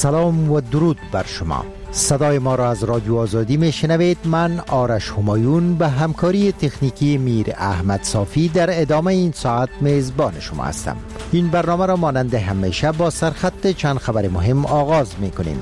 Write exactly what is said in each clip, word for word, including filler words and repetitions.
سلام و درود بر شما. صدای ما را از رادیو آزادی می شنوید. من آرش همایون به همکاری تکنیکی میر احمد صافی در ادامه این ساعت میزبان شما هستم. این برنامه را مانند همیشه با سرخط چند خبر مهم آغاز می کنیم.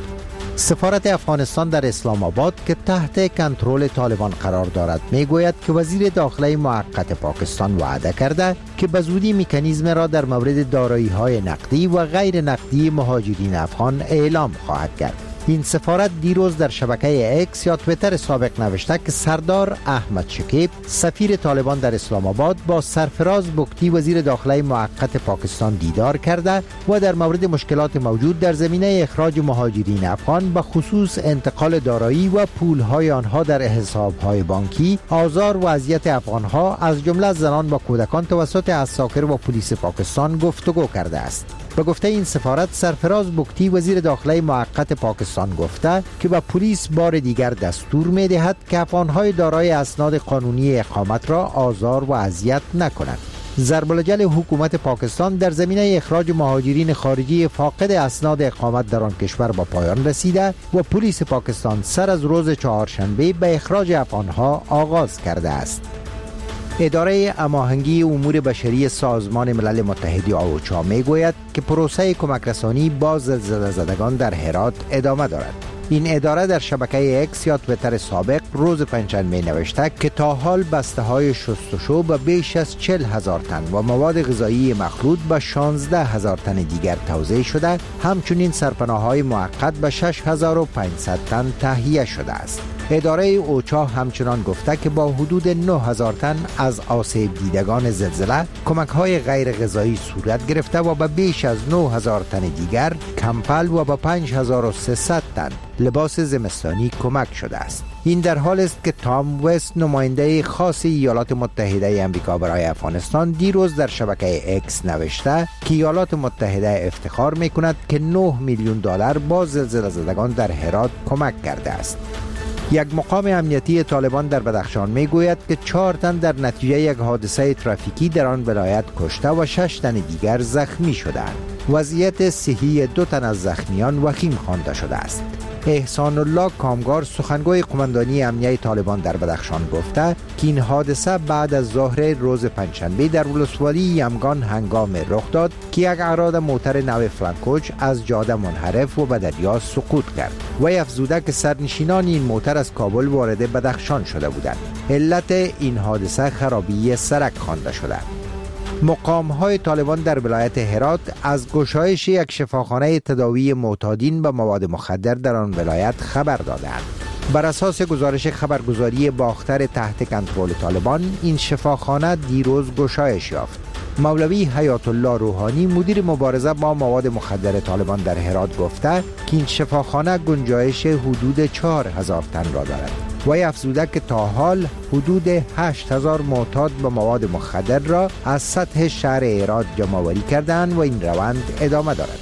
سفارت افغانستان در اسلام آباد که تحت کنترل طالبان قرار دارد می گوید که وزیر داخله موقت پاکستان وعده کرده که به زودی مکانیزم را در مورد دارایی های نقدی و غیر نقدی مهاجرین افغان اعلام خواهد کرد. این سفارت دیروز در شبکه اکس یا تویتر سابق نوشته که سردار احمد شکیب سفیر طالبان در اسلام آباد با سرفراز بگتی وزیر داخله موقت پاکستان دیدار کرده و در مورد مشکلات موجود در زمینه اخراج مهاجرین افغان به خصوص انتقال دارایی و پولهای آنها در حسابهای بانکی، آزار و اذیت افغانها از جمله زنان و کودکان توسط عساکر و پلیس پاکستان گفتگو کرده است. به گفته این سفارت، سرفراز بگتی وزیر داخله موقت پاکستان گفته که به پلیس بار دیگر دستور می دهد که افغانهای دارای اسناد قانونی اقامت را آزار و اذیت نکنند. ضرب الجل حکومت پاکستان در زمینه اخراج مهاجرین خارجی فاقد اسناد اقامت در آن کشور با پایان رسیده و پلیس پاکستان سر از روز چهارشنبه به اخراج افغانها آغاز کرده است. اداره هماهنگی امور بشری سازمان ملل متحد اوچا می گوید که پروسه کمک رسانی با زلزله زدگان در هرات ادامه دارد. این اداره در شبکه اکس یا تویتر سابق روز پنجشنبه نوشته که تا حال بسته های شستشو به بیش از چهل هزار تن و مواد غذایی مخلوط به شانزده هزار تن دیگر توزیع شده، همچنین سرپناه‌های موقت به شش هزار و پانصد تن تهیه شده است. اداره اوچا همچنان گفته که با حدود نه هزار تن از آسیب دیدگان زلزله کمک‌های غیر غذایی صورت گرفته و به بیش از نه هزار تن دیگر کمپل و به پنج هزار و سیصد تن لباس زمستانی کمک شده است. این در حال است که تام وست، نماینده خاص ایالات متحده آمریکا برای افغانستان، دیروز در شبکه اکس نوشته که ایالات متحده افتخار می‌کند که نه میلیون دلار با زلزله زدگان در هرات کمک کرده است. یک مقام امنیتی طالبان در بدخشان می گوید که چهار تن در نتیجه یک حادثه ترافیکی در آن ولایت کشته و شش تن دیگر زخمی شدند. وضعیت صحی دو تن از زخمیان وخیم خوانده شده است. احسان الله کامگار، سخنگوی قماندانی امنیه طالبان در بدخشان، گفته که این حادثه بعد از ظهر روز پنجشنبه در ولسوالی یمگان هنگام رخ داد که یک اعراد موتر نو فرانکوچ از جاده منحرف و به دریا سقوط کرد. وی افزوده که سرنشینان این موتر از کابل وارد بدخشان شده بودند. علت این حادثه خرابی سرک خوانده شده. مقام‌های طالبان در ولایت هرات از گشایش یک شفاخانه تداوی معتادین به مواد مخدر در آن ولایت خبر دادند. بر اساس گزارش خبرگزاری باختر تحت کنترل طالبان، این شفاخانه دیروز گشایش یافت. مولوی حیات الله روحانی، مدیر مبارزه با مواد مخدر طالبان در هرات، گفته که این شفاخانه گنجایش حدود چهار هزار تن را دارد. وی افزوده که تا حال حدود هشت هزار معتاد به مواد مخدر را از سطح شهر هرات جمع‌آوری کردند و این روند ادامه دارد.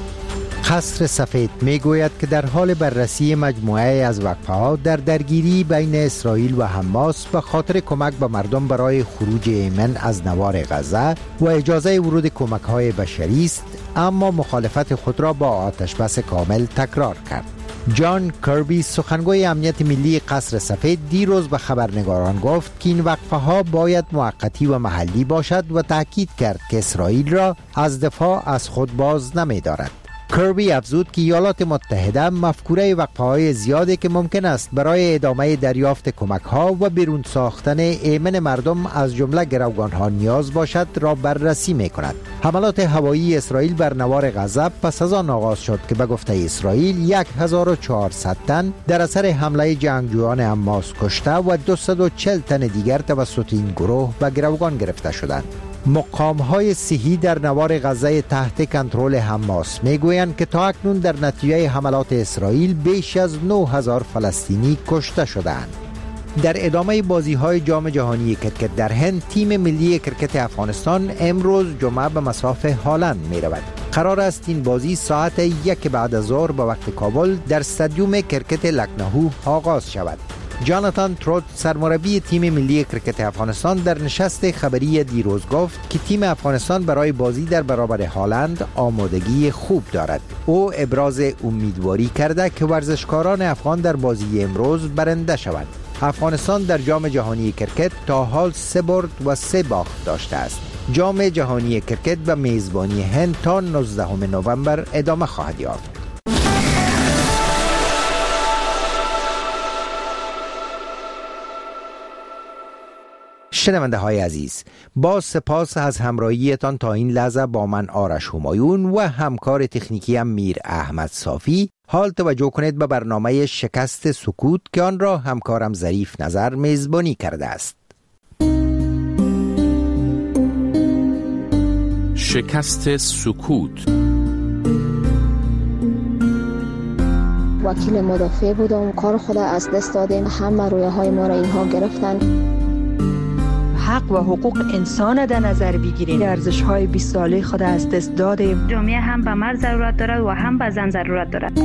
قصر سفید می گوید که در حال بررسی مجموعه از وقفه‌ها در درگیری بین اسرائیل و حماس به خاطر کمک به مردم برای خروج یمن از نوار غزه و اجازه ورود کمک‌های بشری است، اما مخالفت خود را با آتش بس کامل تکرار کرد. جان کربی، سخنگوی امنیت ملی قصر سفید، دیروز به خبرنگاران گفت که این وقفه ها باید موقتی و محلی باشد و تاکید کرد که اسرائیل را از دفاع از خود باز نمی دارد. کربی افزود که ایالات متحده مفکوره وقفه های زیادی که ممکن است برای ادامه دریافت کمک ها و بیرون ساختن ایمن مردم از جمله گروگان ها نیاز باشد را بررسی می کند. حملات هوایی اسرائیل بر نوار غزه پس از آن آغاز شد که به گفته اسرائیل هزار و چهارصد تن در اثر حمله جنگجویان حماس کشته و دویست و چهل تن دیگر توسط این گروه به گروگان گرفته شدند. مقام‌های صحی در نوار غزه تحت کنترل حماس میگویند که تا اکنون در نتیجه حملات اسرائیل بیش از نه هزار فلسطینی کشته شدند. در ادامه بازی‌های جام جهانی کرکت در هند، تیم ملی کرکت افغانستان امروز جمعه به مصاف هالند می‌رود. قرار است این بازی ساعت یک بعد از ظهر به وقت کابل در استادیوم کرکت لکنهو آغاز شود. جاناتان تروت سرمربی تیم ملی کرکت افغانستان در نشست خبری دیروز گفت که تیم افغانستان برای بازی در برابر هالند آمادگی خوب دارد. او ابراز امیدواری کرده که ورزشکاران افغان در بازی امروز برنده شوند. افغانستان در جام جهانی کرکت تا حال سه برد و سه باخت داشته است. جام جهانی کرکت به میزبانی هند تا نوزدهم نوامبر ادامه خواهد یافت. شنونده های عزیز، با سپاس از همراهیتان تا این لحظه با من آرش همایون و همکار تکنیکی هم میر احمد صافی. حال توجه کنید به برنامه شکست سکوت که آن را همکارم ظریف نظر میزبانی کرده است. شکست سکوت. وکیل مدافع بودم، کار خود از دست دادیم، همه رویه های ما را اینها گرفتن. حق و حقوق انسان در نظر بگیریم. ارزش های بیست ساله خود از دست دادیم. جامعه هم به مرد ضرورت دارد و هم به زن ضرورت دارد.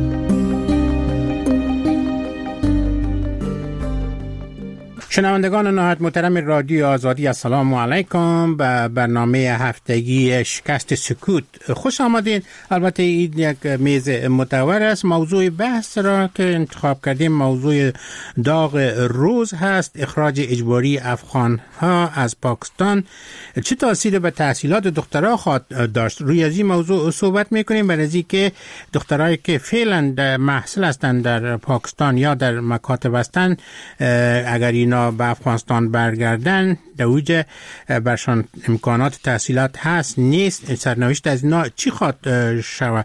شنوندگان نهایت محترم رادیو آزادی، السلام علیکم. به برنامه هفتگی شکست سکوت خوش آمدین. البته این یک میز مدور است. موضوع بحث را که انتخاب کردیم موضوع داغ روز هست: اخراج اجباری افغان ها از پاکستان چه تاثیر به تحصیلات دخترها خواهد داشت. روی از این موضوع صحبت میکنیم، برای از اینکه دخترایی که فعلا در محصل هستند در پاکستان یا در مکاتب هستند، اگر اینا به افغانستان برگردن در اوج برشان امکانات تحصیلات هست نیست، سرنوشت از اینا چی خواهد شود؟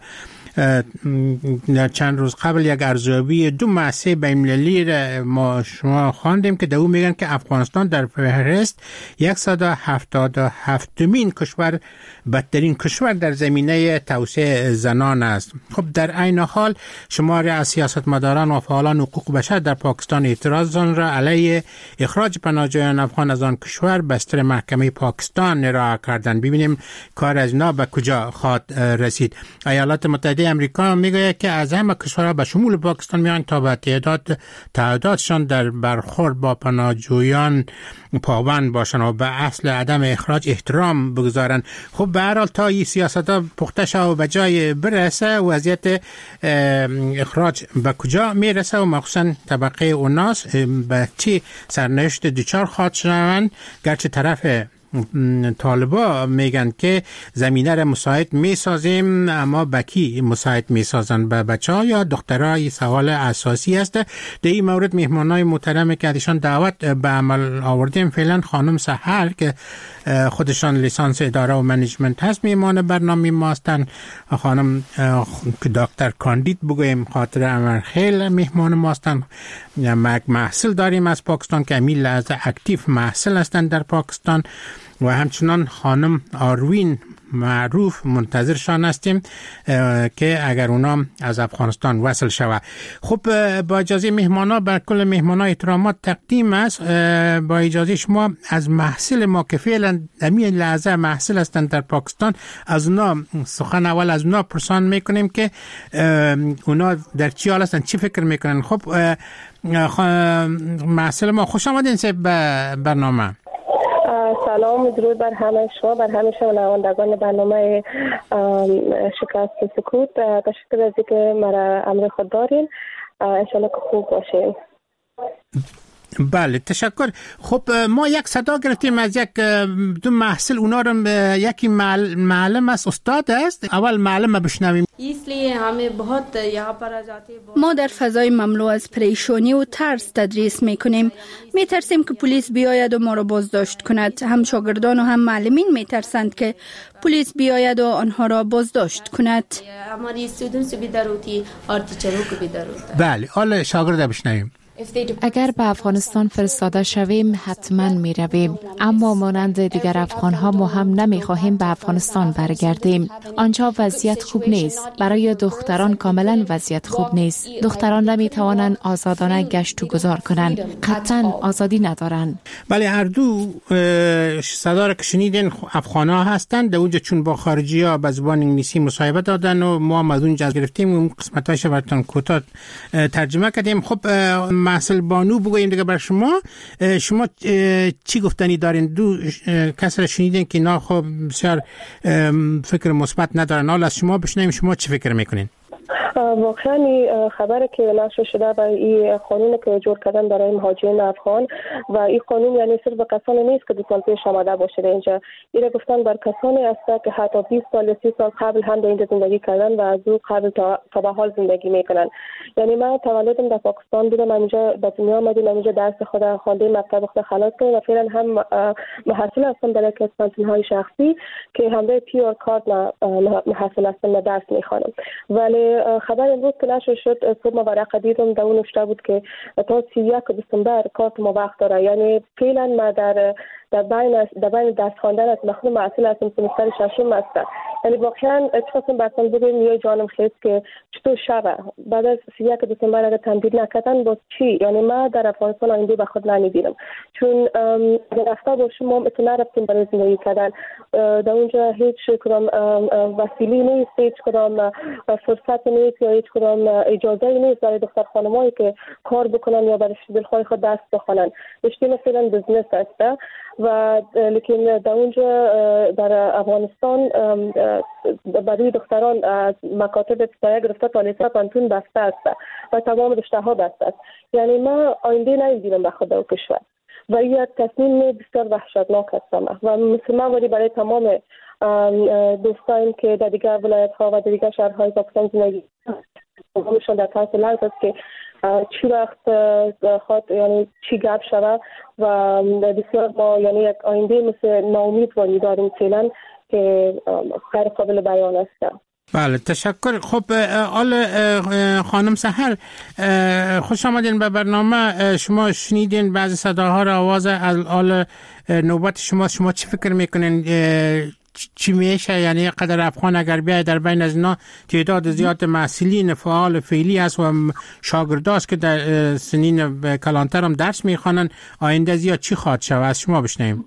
چند روز قبل یک ارزیابی دو مؤسسه بین‌المللی را ما شما خواندیم که در اون میگن که افغانستان در فهرست صد و هفتاد و هفتمین کشور بدترین کشور در زمینه توسعه زنان است. خب در عین حال شماری از سیاستمداران و فعالان حقوق بشر در پاکستان اعتراضان را علیه اخراج پناهجویان افغان از آن کشور بستر محکمه پاکستان ارائه کردند. ببینیم کار از اینا به کجا خواهد رسید. ایالات متحده امریکا میگه که از همه کشورها به شمول پاکستان میان تا به تعداد تعدادشان در برخورد با پناهجویان پابند باشن و به اصل عدم اخراج احترام بگذارن. خب به هر حال تا این سیاست‌ها پخته شود و به جای برسه، وضعیت اخراج به کجا میرسه و مخصوصا طبقه اوناس به چی سرنوشت دچار خواهد شوند؟ گرچه طرف طالبا میگن که زمینه را مساعد میسازیم، اما بکی مساعد میسازن به بچه ها یا دخترها؟ سوال اساسی است. در این مورد میهمانای محترم که ازشان دعوت به عمل آوردیم فعلا خانم سحر که خودشان لیسانس اداره و منیجمنت هست میهمان برنامه ما هستن، خانم دکتر کاندید بگویم خاطر امرخیل میهمان ما هستن. محصل داریم از پاکستان که امیل از اکتیو محصل هستن در پاکستان و همچنان خانم آروین معروف منتظرشان هستیم که اگر اونا از افغانستان وصل شود. خب با اجازه مهمانا بر کل مهمانا احترامات تقدیم است. با اجازه شما از محصل ما که فعلا امی لحظه محصل هستند در پاکستان، از اونا سخن اول از اونا پرسان میکنیم که اونا در چی حال هستند، چی فکر میکنن. خب محصل ما خوش آمدین به برنامه. سلام و درود بر همه شما، بر همه شنوندگان برنامه شکست سکوت. تشکر از اینکه مرا امر خود دارین. انشالله که خوب باشین. بله تشکر. خب ما یک صدا گرفتیم از یک دو محصل، اونا رو یکی معلم است، استاد است. اول معلم بشنویم. ما در فضای مملو از پریشانی و ترس تدریس میکنیم. میترسیم که پلیس بیاید و ما را بازداشت کند. هم شاگردان و هم معلمین میترسند که پلیس بیاید و آنها را بازداشت کند. بله حالا شاگرد بشنویم. اگر به افغانستان فرستاده شویم حتما می رویم، اما مانند دیگر افغان ها ما هم نمی خواهیم به افغانستان برگردیم. آنجا وضعیت خوب نیست. برای دختران کاملا وضعیت خوب نیست. دختران نمی توانند آزادانه گشت و گذار کنند. قطعا آزادی ندارند. بله هر دو صدا را که شنیدین افغان ها هستند. در اونجا چون با خارجی ها به زبان انگلیسی مصاحبه دادن و ما هم از اونجا گرفتیم و قسمتایش براتون کوتاه ترجمه کردیم. خب محصل بانو بگویم دیگه بر شما. شما چی گفتنی دارین؟ دو کس را شنیدین که اینا خب بسیار فکر مثبت ندارن. حالا از شما بشنویم شما چی فکر میکنین؟ واقعا خبره که نشر شده و این قانون که جور کردن برای مهاجرین افغان و این قانون یعنی صرف به کسانی نیست که دو سال پیش آمده باشه اینجا. این گفتن بر کسانی است که حتی بیست سال سی سال قبل هم در اینجا زندگی کردن و از او قبل تا تا به حال زندگی میکنن. یعنی من تولدم در پاکستان بودم، اینجا به دنیا آمدیم، اینجا درس خود خواندیم، مکتب خود خلاص کردیم و فعلا هم محصل هستم در یک کانتین های شخصی که همراه پیور کارت محصل هستم و درس میخوانم. ولی خبر امروز که نشر شد صبح ما ورقه دیدم در اون نوشته بود که تا سی و یک دسامبر کارت ما وقت داره. یعنی فعلا ما در در بین در بین درس خواندن از مخدوم معصول هستم، سمستر ششم هستم. یعنی واقعا اتفاقا برسان بگیم یه جانم خیست که چطور شبه بعد از سی و یک دسامبر اگر تمدید نکردن باز چی؟ یعنی ما در افغانستان آینده به خود نمیبینم، چون اگر رفته باشیم ما اتنا رفتیم برای زندگی کردن. در اونجا هیچ کدام وسیله نیست، هیچ کدام فرصت نیست یا هیچ کدام اجازه نیست برای دختر خانمایی که کار بکنن یا برای دلخواه خود درس بخونن. رشته مثلا بزنس است و لیکن در اونجا در افغانستان برای دختران از مکاتب ابتدایی گرفته تا لیسانس پانتون بسته است و تمام رشته ها بسته است. یعنی ما آینده نمی‌بینیم به خود در کشور و این تصمیم بسیار وحشتناک است و مثل من ولی برای تمام دوستان که در دیگر ولایت ها و در دیگر شهرهای پاکستان زندگی همشون در طرف لحظ است که چی وقت خواهد یعنی چی گپ شود و بسیار ما یعنی یک آینده مثل ناامیدواری داریم فعلا که غیر قابل بیان است. بله تشکر. خب آل خانم سحر خوش آمدین به برنامه. شما شنیدین بعضی صداها را، آواز آل نوبت شما. شما چی فکر میکنین چی میشه؟ یعنی قدر افغان اگر بیاید در بین از اینا تعداد زیاد محصلین فعال فعلی است و شاگرداست که در سنین کلانتر هم درس میخوانن، آینده زیاد چی خواهد شود؟ از شما بشنویم.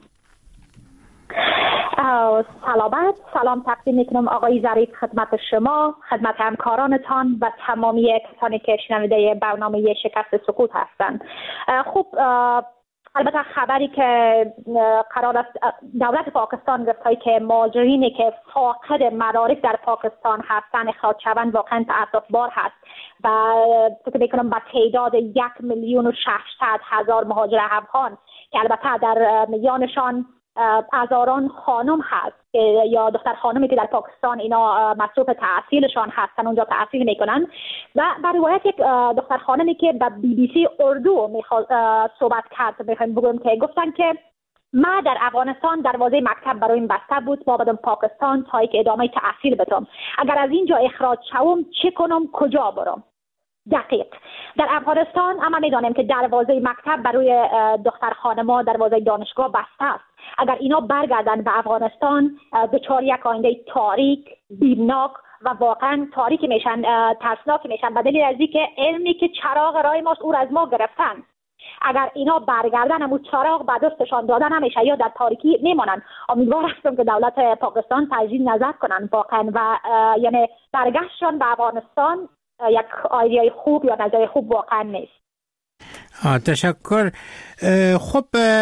سلامت سلام تقدیم میکنم آقای ظریف خدمت شما، خدمت همکارانتان و تمامی کسانی که شنونده برنامه شکست سکوت هستند. خب البته خبری که قرار است دولت پاکستان گفته که مهاجرینی که فاقد مدارک در پاکستان هستند اخراج شوند واقعا تأسف‌بار هست و فکر میکنم با تعداد یک میلیون و ششصد هزار مهاجر افغان که البته در میانشان هزاران خانم هست یا دختر خانمی که در پاکستان اینا مصروف تحصیلشان هستن اونجا تحصیل میکنن و بر روایت یک دختر خانمی که به بی بی سی اردو میخواد صحبت کرد میخوایم بگویم که گفتن که ما در افغانستان دروازه مکتب برایم بسته بود، ما بدم پاکستان تا که ادامه تحصیل بدم. اگر از اینجا اخراج شوم چه کنم، کجا برم؟ دقیق در افغانستان اما میدانیم که دروازه مکتب برای دختر خانم‌ها دروازه دانشگاه بسته است. اگر اینا برگردن به افغانستان دچار یک آینده تاریک، بیمناک و واقعا تاریک میشن، ترسناک میشن به دلیل از اینکه علمی که چراغ راه ماست او را از ما گرفتن. اگر اینا برگردن همون چراغ به دستشان دادن نمیشه یا در تاریکی میمانن. امیدوار هستم که دولت پاکستان تجدید نظر کنن واقعا و یعنی برگشتشان به افغانستان یک ایده خوب یا نظر خوب واقعا نیست. تشکر. خب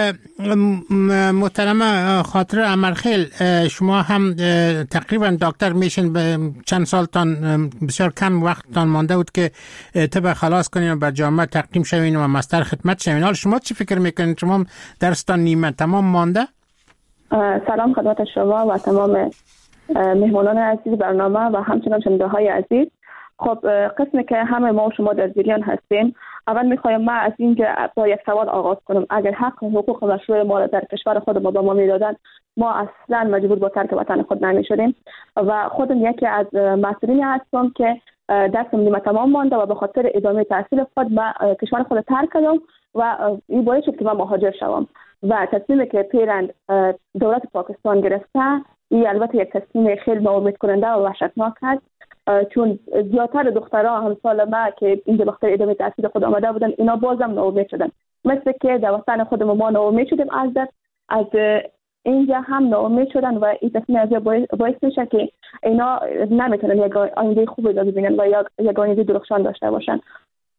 محترم خاطر امرخیل، شما هم تقریبا دکتر میشین، به چند سالتان بسیار کم وقتتان مانده بود که طب خلاص کنین و بر جامعه تقدیم شوین و مستر خدمت شوین. حال شما چی فکر میکنین؟ شما درستان نیمه تمام مانده؟ سلام خدمت شما و تمام مهمانان عزیز برنامه و همچنان شنونده های عزیز. خب قسمی که همه ما و شما در جریان هستیم، اول میخوایم ما از اینجا با یک سوال آغاز کنم. اگر حق و حقوق مشروع ما را در کشور خود ما با ما میدادن، ما اصلا مجبور به ترک وطن خود نمیشدیم و خودم یکی از مسئولین هستم که درسم نیمه تمام مانده و به خاطر ادامه تحصیل خود ما کشور خود ترک کردم و این باعث شد که من مهاجر شوم و تصمیمی که پیرند دولت پاکستان گرفته، این البته یک تصمیم خیلی ناامید کننده و وحشتناک است، چون زیادتر دخترها همسال ما که اینجا بخاطر ادامه تحصیل خود آمده بودن، اینا بازم ناامید شدن. مثل که در وطن خودمون ما ناامید شدیم از از اینجا هم ناامید شدن و این تصمیم از باعث میشه که اینا نمیتونن یک آینده خوبی داشته ببینن و یک آینده درخشان داشته باشن.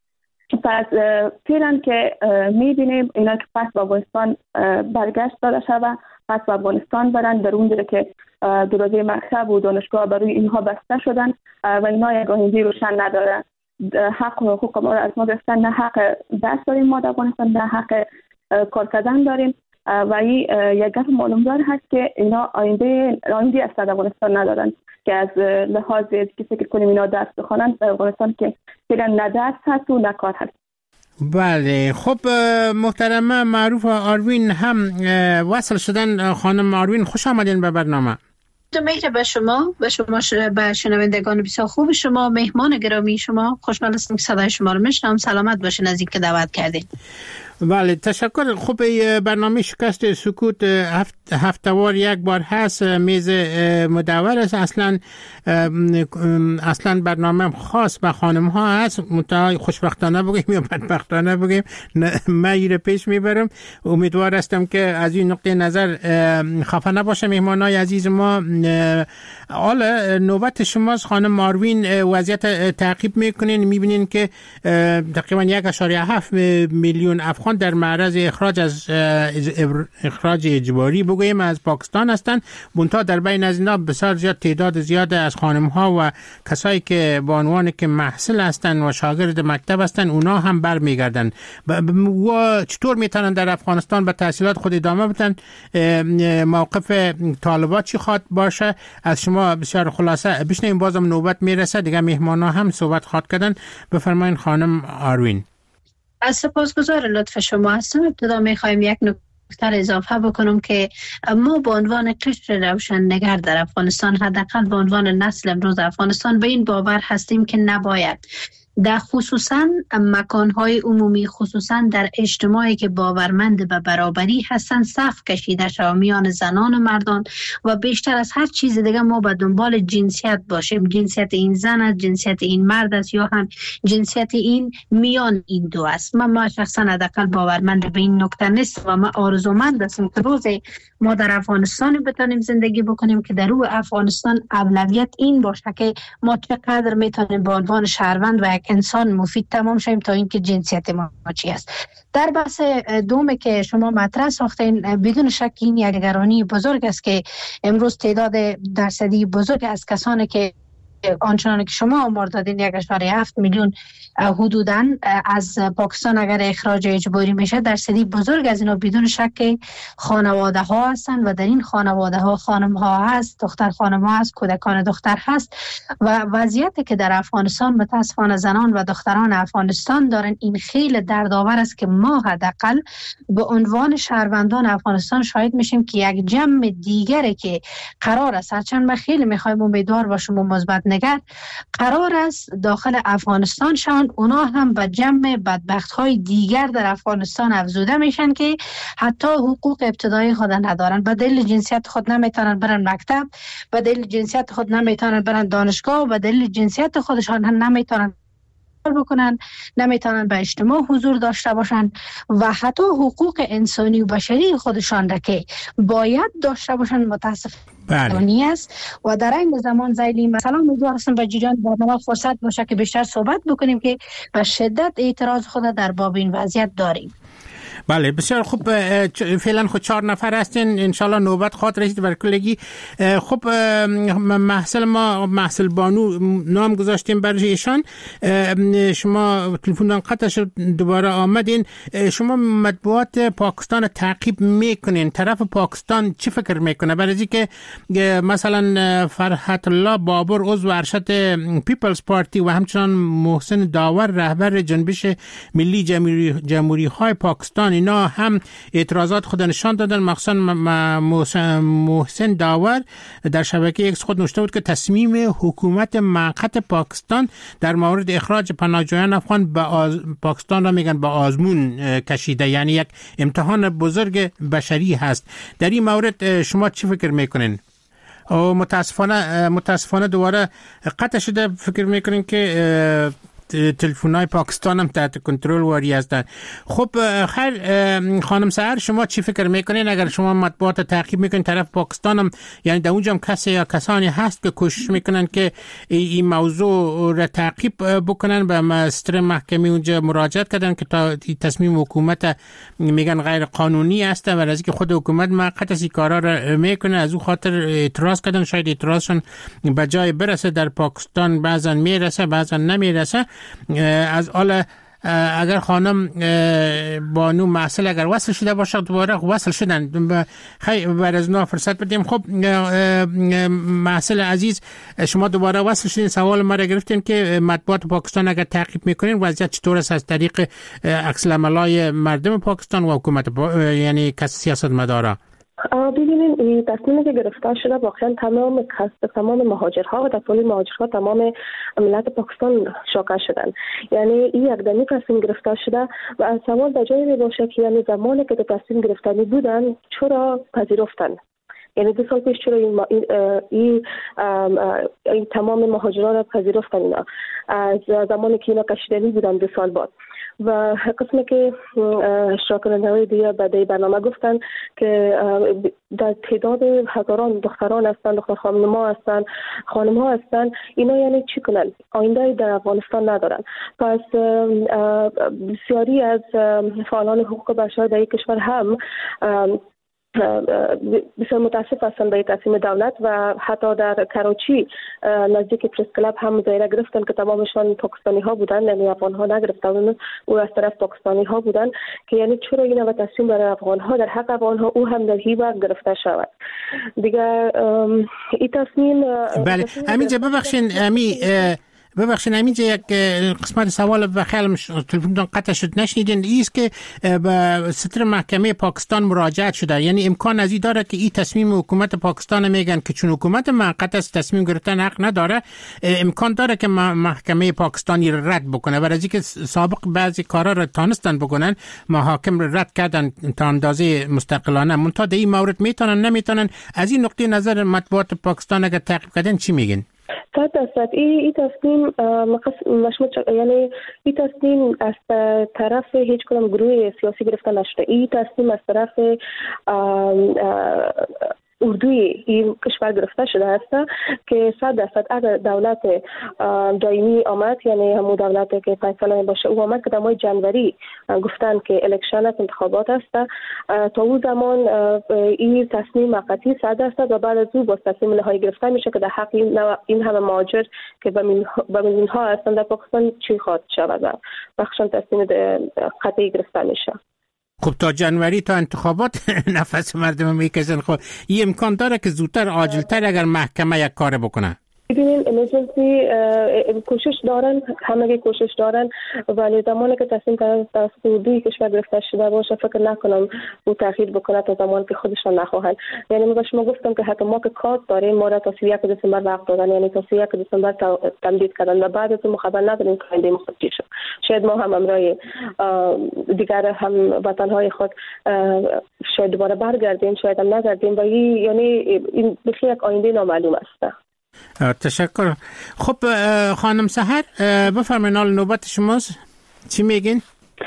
پس فعلا که میبینیم اینا که پس به افغانستان برگشت داده شده، پس به افغانستان برن، در اون که دروازه مکتب و دانشگاه برای اینها بسته شدن و اینا یک آینده روشن نداره. حق و حقوق ما را از ما گرفتن، نه حق دست داریم ما در افغانستان، نه حق کار کردن داریم و این یک گپ معلوم دار هست که اینا آینده آینده از افغانستان ندارن که از لحاظ که فکر کنیم اینا درس بخونن در افغانستان که فعلا نه درس هست و نه کار هست. بله خب محترمه معروف آروین هم وصل شدن. خانم آروین خوش آمدین به برنامه. مهر به شما و شما به شنوندگان بسیار خوب شما، مهمان گرامی شما، خوشحال هستم که صدای شما رو میشنوم. سلامت باشین از اینکه دعوت کردین. بله تشکر. خب برنامه شکست سکوت هفت هفتهوار یک بار هست، میز مدور است. اصلا اصلا برنامه خاص به خانم ها هست، متأ خوشبختانه بگیم یا بدبختانه بگیم من پیش میبرم. امیدوار هستم که از این نقطه نظر خفه نباشه مهمانای عزیز ما. حالا نوبت شماست خانم آروین، وضعیت تعقیب میکنین، میبینین که تقریبا یک اشاریه هفت میلیون افغان در معرض اخراج از اخراج اجباری بگوییم از پاکستان هستند. منتها در بین از اینا بسیار زیاد تعداد زیاد از خانم ها و کسایی که به عنوان که محصل هستند و شاگرد مکتب هستند اونا هم برمیگردن. و چطور میتونن در افغانستان به تحصیلات خود ادامه بدن؟ موقف طالبات چی خواد باشه؟ از شما بسیار خلاصه بشنویم، بازم نوبت میرسه دیگه مهمانا هم صحبت خواد کردن. بفرمایید خانم آروین. از سپاسگزار لطف شما هستم. ابتدا میخوایم یک نکته اضافه بکنم که ما به عنوان قشر روشنگر در افغانستان، حداقل به عنوان نسل امروز افغانستان، به این باور هستیم که نباید در خصوصا مکانهای عمومی، خصوصا در اجتماعی که باورمند به برابری هستند، صف کشیده شود میان زنان و مردان و بیشتر از هر چیز دیگه ما به دنبال جنسیت باشیم. جنسیت این زن است، جنسیت این مرد است، یا هم جنسیت این میان این دو است. من ما شخصا حداقل باورمند به این نکته نیست و ما آرزومند هستم که روز ما در افغانستان بتونیم زندگی بکنیم که در روی افغانستان اولویت این باشه که ما چقدر میتونیم به عنوان شهروند و انسان مفید تمام شویم تا اینکه جنسیت ما چی است. در بحث دوم که شما مطرح ساختین، بدون شک این یک نگرانی بزرگ است که امروز تعداد درصدی بزرگ از کسانی که آنچنان که شما آمار دادین یک اشاره هفت میلیون حدوداً از پاکستان اگر اخراج اجباری میشه، درصدی بزرگ از اینا بدون شک خانواده ها هستند و در این خانواده ها خانم ها هست، دختر خانم ها هست، کودکان دختر هست و وضعیتی که در افغانستان متاسفانه زنان و دختران افغانستان دارن این خیلی دردآور است که ما حداقل به عنوان شهروندان افغانستان شاهد میشیم که یک جمع دیگری که قرار است، هرچند ما خیلی میخوایم امیدوار باشیم و مثبت نگر، قرار است داخل افغانستان شون، اونا هم به جمع بدبخت های دیگر در افغانستان افزوده میشن که حتی حقوق ابتدایی خود ندارن، به دلیل جنسیت خود نمیتونن برن مکتب، به دلیل جنسیت خود نمیتونن برن دانشگاه و به دلیل جنسیت خودشان هم نمیتونن بکنن، نمیتونن به اجتماع حضور داشته باشن و حتی حقوق انسانی و بشری خودشان را که باید داشته باشن متاسفانه است. و در این زمان زیلی مثلا امیدوار هستم به جریان برنامه فرصت باشه که بیشتر صحبت بکنیم که به شدت اعتراض خود در باب این وضعیت داریم. بله بسیار خوب. فعلا خود چهار نفر هستین، انشالله نوبت خواهد رسید بر کلگی. خب محصل ما محصل بانو نام گذاشتیم برای ایشان، شما تلفن قطع شد دوباره آمدین. شما مطبوعات پاکستان تعقیب میکنین، طرف پاکستان چی فکر میکنه؟ برای که مثلا فرحت الله بابر عضو ارشد پیپلز پارتی و همچنان محسن داور رهبر جنبش ملی جمهوری جمهوری های پاکستان اینا هم اعتراضات خود نشان دادن. مخصوصا محسن داور در شبکه ایکس خود نوشته بود که تصمیم حکومت موقت پاکستان در مورد اخراج پناهجویان افغان به آز... پاکستان را میگن به آزمون کشیده، یعنی یک امتحان بزرگ بشری هست. در این مورد شما چی فکر میکنین؟ و متاسفانه متاسفانه دوباره قطع شده. فکر میکنین که تلفن‌های پاکستان هم تحت کنترل واری هستند. خب خیر خانم سحر، شما چی فکر میکنین اگر شما مطبوعات تعقیب میکنین طرف پاکستان هم، یعنی در اونجا هم کسی یا کسانی هست که کوشش میکنن که این موضوع را تعقیب بکنن، به مستر محکمه اونجا مراجعت کردن که تا تصمیم حکومت میگن غیر قانونی است و از اینکه خود حکومت موقت از این کارا را میکنه از اون خاطر اعتراض کردن، شاید اعتراضشون به جای برسه. در پاکستان بعضا میرسه بعضا نمیرسه. از حالا اگر خانم بانو محصل اگر وصل شده باشه دوباره وصل شدن، خیلی بر از نو فرصت بدیم. خب محصل عزیز، شما دوباره وصل شدین، سوال ما را گرفتین که مطبوعات پاکستان اگر تعقیب میکنین وضعیت چطور است از طریق عکس العملای مردم پاکستان و حکومت پا... یعنی کس سیاست مدارا؟ ببینید این تصمیمی که گرفته شده واقعا تمام کسب تمام مهاجرها و دفعه مهاجرها تمام ملت پاکستان شاکر شدن. یعنی این یک دمی تصمیم گرفته شده و از سوال در جایی می باشه که یعنی زمانی که تصمیم گرفتنی بودن چرا پذیرفتن؟ یعنی دو سال پیش چرا این, این, این, این تمام مهاجران را پذیرفتن اینا از زمانی که اینا کشیدنی بودن دو سال بعد. و قسمی که اشتراک کننده‌های دیگه بعد برنامه گفتن که در تعداد هزاران دختران هستن، دختر خانم‌ها هستن، خانم‌ها هستن، اینا یعنی چی کنن؟ آینده در افغانستان ندارن. پس بسیاری از فعالان حقوق بشر در این کشور هم بسیار متاسف هستند به تصمیم دولت و حتی در کراچی نزدیک پرس کلاب هم مظاهره گرفتن که تمامشان پاکستانی ها بودن، یعنی افغان ها نگرفتن، او از طرف پاکستانی ها بودن که یعنی چرا این و تصمیم برای افغان ها در حق افغان ها او هم در هی وقت گرفته شود دیگه. این تصمیم بله همینجا ببخشین امی ببخشید همینجا یک قسمت سوال و خیلی تلفنتون قطع شد نشنیدین، ایست که به ستر محکمه پاکستان مراجعت شده، یعنی امکان از این داره که این تصمیم حکومت پاکستان میگن که چون حکومت موقت است تصمیم گرفتن حق نداره، امکان داره که محکمه پاکستانی رد بکنه و از اینکه سابق بعضی کارا را تانستن بکنن محاکم رد کردن تا اندازه مستقلانه، منتها در این مورد میتونن نمیتونن. از این نقطه نظر مطبوعات پاکستان اگر تعقیب کردن چی میگن؟ صد درصد این تصمیم مشمول یعنی این تصمیم از طرف هیچ کدام گروه سیاسی گرفته نشده. این تصمیم از طرف اردوی این کشور گرفته شده است که صد درصد اگر دولت دائمی آمد، یعنی همون دولتی که فیصله باشه او آمد که در ماه جنوری گفتن که الکشن است، انتخابات است، تا اون زمان این تصمیم موقتی صد درصد و بعد از او با تصمیم نهایی گرفته میشه که در حق این همه مهاجر که به میلیون ها هستند در پاکستان چی خواهد شود و بخشان تصمیم قطعی گرفته میشه. خب تا جنوری تا انتخابات نفس مردم میکشن. خب این امکان داره که زودتر عاجلتر اگر محکمه یک کار بکنه؟ ببینین امرجنسی کوشش دارن، همه کوشش دارن، ولی زمانی که تصمیم توسط اردوی کشور گرفته شده باشه فکر نکنم او تأخیر بکنه تا زمانی که خودشان نخواهند. یعنی من به شما گفتم که حتی ما که کارت داریم، ما را تا سی و یک دسامبر وقت دادن، یعنی تا سی و یک دسامبر تمدید کردن و بعد از اون خبر نداریم که آینده ما خود چی شد. شاید ما هم امرای دیگر هم وطنهای خود شاید دوباره برگردیم، شاید هم نگردیم و یعنی این بخیر یک آینده نامعلوم است. تشکر. خب خانم سحر بفرمایید نوبت شماست، چی میگین؟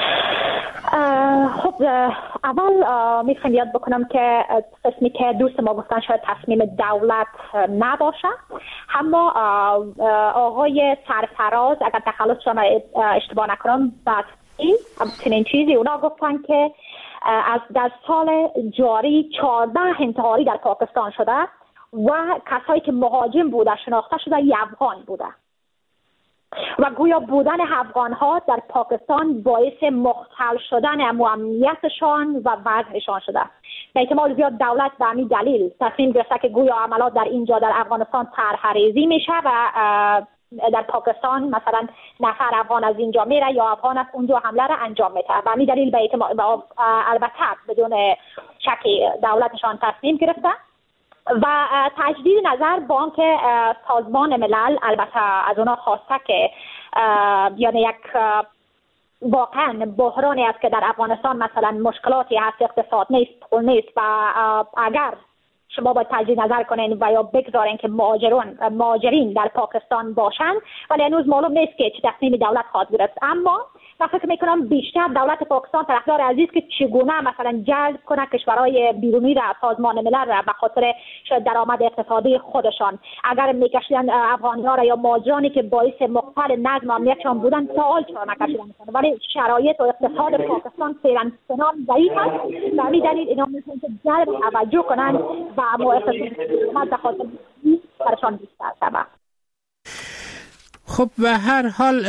خب اول میخوام یاد بکنم که قسمی که دوست ما گفتن شاید تصمیم دولت نباشه، اما آقای سرفراز اگر تخلصشان اشتباه نکنم بعد چنین چیزی اونا گفتن که از در سال جاری چهارده انتحاری در پاکستان شده و کسایی که مهاجم بوده شناخته شده ی افغان بوده و گویا بودن افغان ها در پاکستان باعث مختل شدن امنیتشان و وضعشان شده. به احتمال زیاد دولت به همین دلیل تصمیم گرفته که گویا عملات در اینجا در افغانستان طرح‌ریزی میشه و در پاکستان مثلا نفر افغان از اینجا میره یا افغان از اونجا حمله را انجام میده. به همین دلیل به احتمال البته بدون شکی دولتشان تصمیم گرفته و تجدید نظر بانک سازمان ملل البته از اونا خواسته که یعنی یک واقعا بحرانی است که در افغانستان مثلا مشکلاتی هست، اقتصاد نیست، پول نیست و اگر شما باید تجدید نظر کنین و یا بگذارین که مهاجرون مهاجرین در پاکستان باشند، ولی هنوز معلوم نیست که چه تصمیم دولت خواهد گرفت. اما من فکر میکنم بیشتر دولت پاکستان طرفدار عزیز که چگونه مثلا جلب کنه کشورهای بیرونی را، سازمان ملل را به خاطر شاید درآمد اقتصادی خودشان. اگر میکشیدن افغانی‌ها را یا مهاجرانی که باعث مقتل نظم و امنیتشان بودن سوال چرا نکشیدن، ولی شرایط و اقتصاد پاکستان فعلا چنان ضعیف است و همین دلیل اینا میتونن که جلب توجه کنن و اقتصاد به خاطر برشان بیشتر تبع. خب به هر حال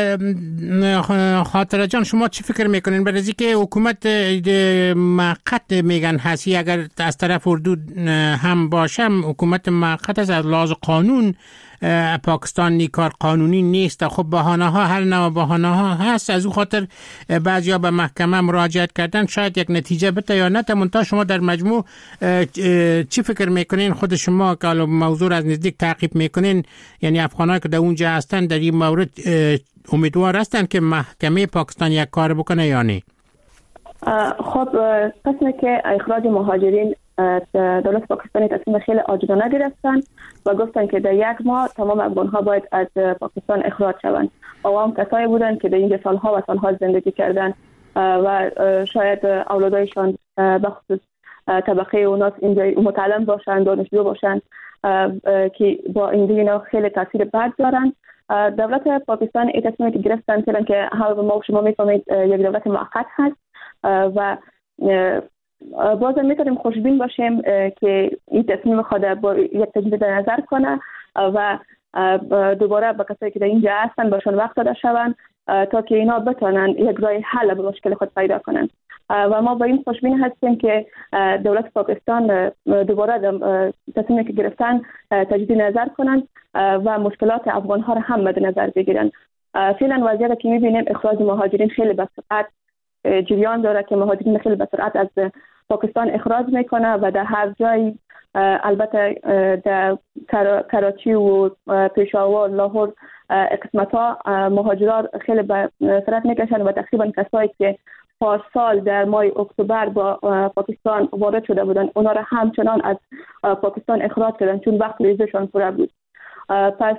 خاطره جان شما چی فکر میکنین برای اینکه حکومت موقت میگن هستی، اگر از طرف اردو هم باشم حکومت موقت است، از لحاظ قانون پاکستان نیکار قانونی نیست. خب بهانه ها هر نوع بهانه ها هست، از او خاطر بعضیا به محکمه مراجعت کردن، شاید یک نتیجه بده یا نه. منتها شما در مجموع چی فکر میکنین خود شما که موضوع از نزدیک تعقیب میکنین، یعنی افغانایی که در اونجا هستن در این مورد امیدوار هستن که محکمه پاکستان یک کار بکنه یا نه؟ خب قسمه که اخراج مهاجرین دولت پاکستانی تصمیم خیلی عاجلانه گرفتن و گفتن که در یک ماه تمام افغان‌ها باید از پاکستان اخراج شوند. و هم کسایی بودن که در اینجا سالها و سالها زندگی کردن و شاید اولادایشان به خصوص طبقه اوناس اینجا متعلم باشن، دانشجو باشن که با این دینا خیلی تاثیر بد دارن. دولت پاکستان این تصمیمی که گرفتن چون که حالا ما شما میفهمید یک دولت موقت هست و بازم میتونیم خوشبین باشیم که این تصمیم خود با یک تجدید نظر کنه و دوباره به کسایی که در اینجا هستن باشون وقت داده شوند تا که اینا بتونن یک راه حل به مشکل خود پیدا کنن. و ما با این خوشبین هستیم که دولت پاکستان دوباره تصمیمی که گرفتن تجدید نظر کنن و مشکلات افغان ها را هم مد نظر بگیرن. فعلا وضعیتی که میبینیم اخراج مهاجرین خیلی به سرعت جریان داره که مهاجرین خیلی به سرعت از پاکستان اخراج میکنه و در هر جای البته در کراچی و پشاور، لاهور قسمت ها مهاجران خیلی به سرعت میکشن و تقریبا کسایی که پارسال در ماه اکتبر با پاکستان وارد شده بودن اونا را همچنان از پاکستان اخراج کردن چون وقت ویزاشون پوره بود. پس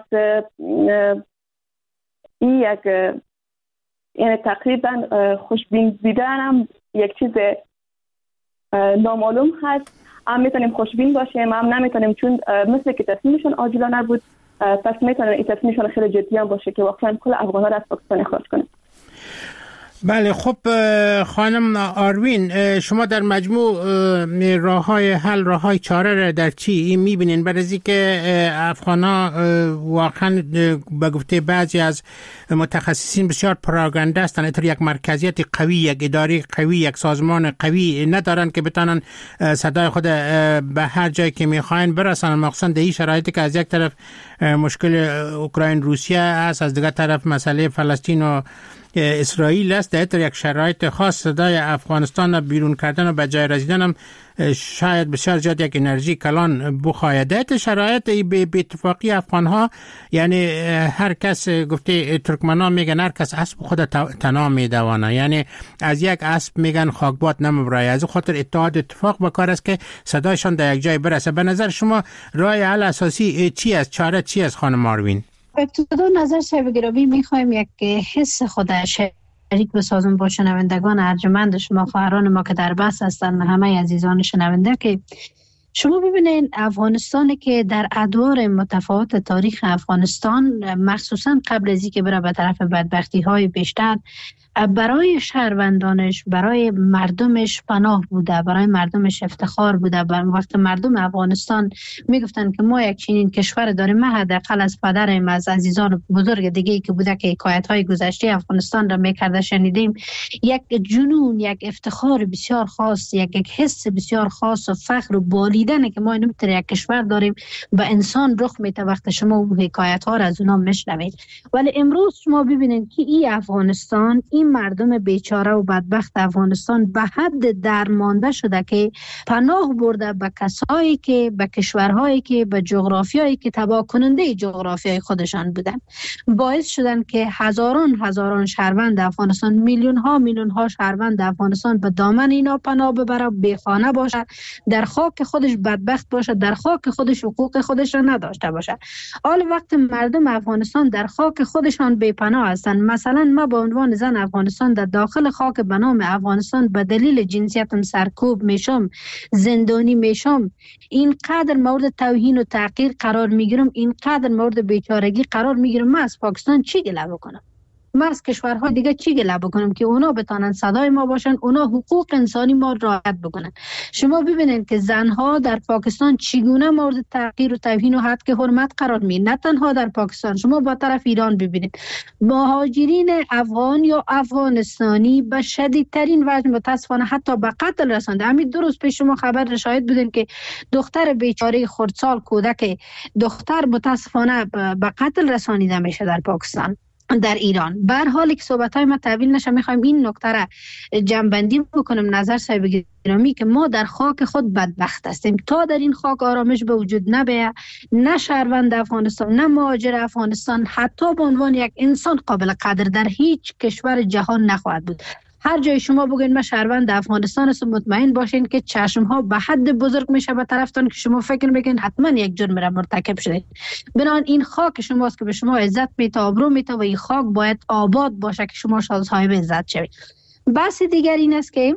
این یک یعنی تقریبا خوشبین دیدن هم یک چیز نامعلوم هست. هم میتونیم خوشبین باشیم هم نمیتونیم چون مثل که تصمیمشون عاجلانه بود پس میتونیم این تصمیمشون خیلی جدی هم باشه که واقعا کل افغان‌ها را از پاکستان اخراج کنه. بله خب خانم آروین شما در مجموع راه‌های حل راه‌های چاره را در چی می‌بینین؟ برای اینکه افغان‌ها واقعا به گفته بعضی از متخصصین بسیار پراگنده هستند، اینطور یک مرکزیت قوی، یک اداره قوی، یک سازمان قوی ندارن که بتونن صدای خود به هر جایی که می‌خواین برسانن، مخصوصا در این شرایطی که از یک طرف مشکل اوکراین روسیه است، از دیگر طرف مسئله فلسطین و اسرائیل است. در یک شرایط خاص صدای افغانستان بیرون کردن و به جای رسیدن هم شاید بسیار زیاد یک انرژی کلان بخواهد. شرایط به اتفاقی افغان ها یعنی هر کس گفته ترکمن ها میگن هر کس اسب خود تنها میدوانه، یعنی از یک اسب میگن خاکبات نمیبرای. از خاطر اتحاد اتفاق بکار است که صدایشان در یک جای برسه. به نظر شما راه حل اساسی چی است؟ چاره چی است خانم آروین؟ ابتدا نظر شب گرامی میخوایم یک حس خود شریک بسازم با شنوندگان ارجمند شما، خواهران ما که در بس هستند، همه عزیزان شنونده که شما ببینید افغانستانی که در ادوار متفاوت تاریخ افغانستان مخصوصا قبل از اینکه بره به طرف بدبختی های بیشتر برای شهروندانش، برای مردمش پناه بوده، برای مردمش افتخار بوده. وقت مردم افغانستان میگفتن که ما یک چنین کشور داریم، ما حداقل از پدرم، از عزیزان بزرگ دیگه که بوده که حکایت های گذشته افغانستان را میکرده شنیدیم، یک جنون، یک افتخار بسیار خاص، یک یک حس بسیار خاص و فخر و بالیدن که ما اینم یک کشور داریم و انسان رخ میده وقت شما حکایت ها را از اونا میشنوید. ولی امروز شما ببینید که این افغانستان این این مردم بیچاره و بدبخت افغانستان به حد درمانده شده که پناه برده به کسایی که به کشورهایی که به جغرافیایی که تباه کننده جغرافیای خودشان بودن، باعث شدن که هزاران هزاران شهروند افغانستان، میلیون ها میلیون ها شهروند افغانستان به دامن اینا پناه ببره، بیخانه باشه، در خاک خودش بدبخت باشه، در خاک خودش حقوق خودش را نداشته باشه. حال وقت مردم افغانستان در خاک خودشان بی‌پناه هستند، مثلا من به عنوان زن افغانستان در داخل خاک به نام افغانستان به دلیل جنسیتم سرکوب میشم، زندانی میشم، اینقدر مورد توهین و تحقیر قرار میگیرم، اینقدر مورد بیچارگی قرار میگیرم، من از پاکستان چی گله بکنم؟ ما از کشورهای دیگه چی گله بکنم که اونا بتانن صدای ما باشن، اونا حقوق انسانی ما رعایت بکنن؟ شما ببینید که زنها در پاکستان چگونه مورد تحقیر و توهین و حد که حرمت قرار می، نه تنها در پاکستان، شما با طرف ایران ببینید مهاجرین افغان یا افغانستانی به شدیدترین وجه متاسفانه حتی به قتل رسانده. همین دو روز پیش شما خبر شاهد بودین که دختر بیچاره خردسال کودک دختر متاسفانه به قتل رسانیده میشه در پاکستان، در ایران. به هر حال که صحبت‌های ما طویل نشه، می‌خوایم این نکته را جمع‌بندی بکنم نظر صاحب گرامی که ما در خاک خود بدبخت هستیم. تا در این خاک آرامش به وجود نبیه، نه شهروند افغانستان، نه مهاجر افغانستان حتی به عنوان یک انسان قابل قدر در هیچ کشور جهان نخواهد بود. هر جای شما بگین ما شهروند افغانستان است، مطمئن باشین که چشم ها به حد بزرگ میشه به طرفتان که شما فکر میکنین حتما یک جرم را مرتکب شده. بنان این خاک شماست که به شما عزت میده، آبرو میده و این خاک باید آباد باشه که شما صاحب عزت شوید. بحث دیگر این است که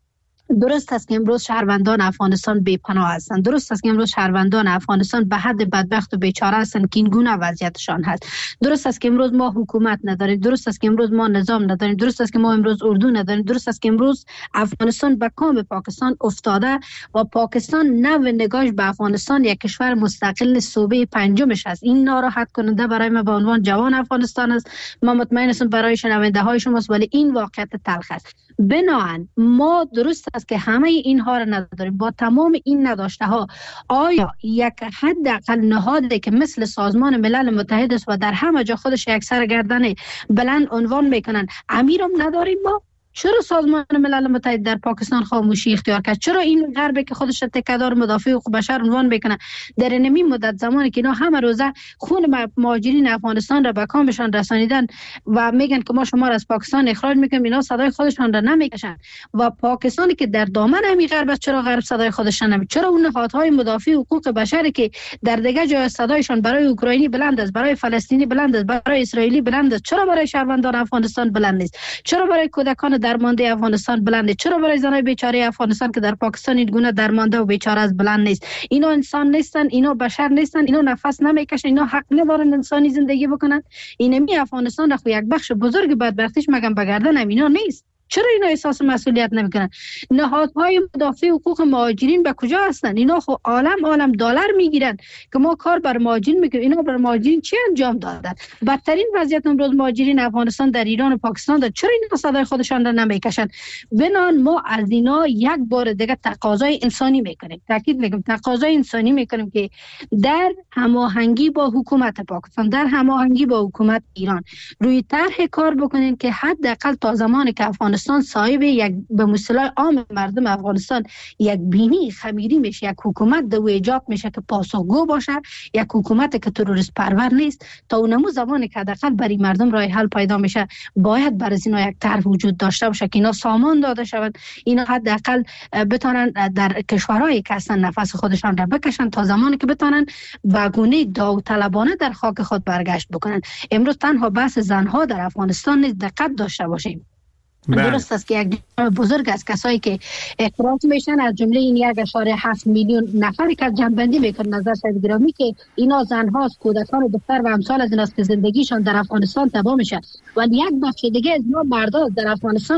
درست است که امروز شهروندان افغانستان بی‌پناه هستند، درست است که امروز شهروندان افغانستان به حد بدبخت و بیچاره هستند که این گونه وضعیتشان هست، درست است که امروز ما حکومت نداریم، درست است که امروز ما نظام نداریم، درست است که ما امروز اردو نداریم، درست است که امروز افغانستان به کام پاکستان افتاده و پاکستان نو نگاهش به افغانستان یک کشور مستقل صوبه پنجمش است. این ناراحت کننده برای ما به عنوان جوان افغانستان است، ما مطمئن هستم برای شنونده های شماست، ولی این واقعیت تلخ است. بنابراین ما درست است که همه اینها را نداریم. با تمام این نداشته ها آیا یک حداقل نهادی که مثل سازمان ملل متحد است و در همه جا خودش یک سرگردن بلند عنوان میکنن امیرم نداریم ما؟ چرا سازمان ملل متحد در پاکستان خاموشی اختیار کرد؟ چرا این غربی که خودش تکیه‌دار مدافع حقوق بشر عنوان میکنه در این مدت زمانی که اینا همه روزه خون مهاجرین افغانستان را به کامشان رسانیدن و میگن که ما شما را از پاکستان اخراج میکنیم، اینا صدای خودشان را نمیکشن و پاکستانی که در دامن همین غرب است چرا غرب صدای خودشان نمی؟ چرا اون نهادهای مدافع حقوق بشری که در دیگه جای صدایشان برای اوکراینی بلند است، برای فلسطینی بلند است، برای اسرائیلی بلند است، چرا برای شهروندان افغانستان بلند نیست؟ چرا برای کودکان درمانده افغانستان بلنده؟ چرا برای زنای بیچاره افغانستان که در پاکستان این گونه درمانده و بیچاره از بلند نیست؟ اینا انسان نیستن، اینا بشر نیستن، اینا نفس نمیکشن، اینا حق ندارن انسانی زندگی بکنن؟ اینمی افغانستان را خو یک بخش بزرگ بدبختیش مگم بگردن اینا نیست؟ چرا اینا احساس مسئولیت نمیکنن؟ نهادهای مدافع حقوق مهاجرین به کجا هستن؟ اینا خو عالم عالم دلار میگیرن که ما کار بر مهاجرین میکنیم، اینا بر مهاجرین چی انجام دادن؟ بدترین وضعیت امروز مهاجرین افغانستان در ایران و پاکستان داره. چرا اینا صدای خودشان را نمیکشن؟ بنان ما از اینا یک بار دیگه تقاضای انسانی میکنیم، تاکید میکنیم تقاضای انسانی میکنیم که در هماهنگی با حکومت پاکستان، در هماهنگی با حکومت ایران روی طرح کار بکنین که حداقل تا زمانی که افغانستان صاحب یک به مصطلح عام مردم افغانستان یک بینی خمیری میشه، یک حکومت دو ایجاد میشه که پاسخگو باشه، یک حکومت که تروریست پرور نیست، تا اونمو زمانی که حداقل برای مردم راه حل پیدا میشه باید برای اینا یک طرح وجود داشته باشه که اینا سامان داده شود، اینا حداقل بتونن در کشورهایی که هستن نفس خودشان را بکشن تا زمانی که بتونن به گونه داوطلبانه در خاک خود برگشت بکنن. امروز تنها بحث زنها در افغانستان نیست، دقت داشته باشیم. درست است که یک بزرگ از کسایی که اخراج میشن از جمله این یک اشاره هفت میلیون نفری که جنبندی میکنه نظر صاحب گرامی که اینا زنهاست، کودکان و دختر و امثال از ایناست که زندگیشان در افغانستان تباه میشه، ولی یک بخش دیگه از ما مردان در افغانستان که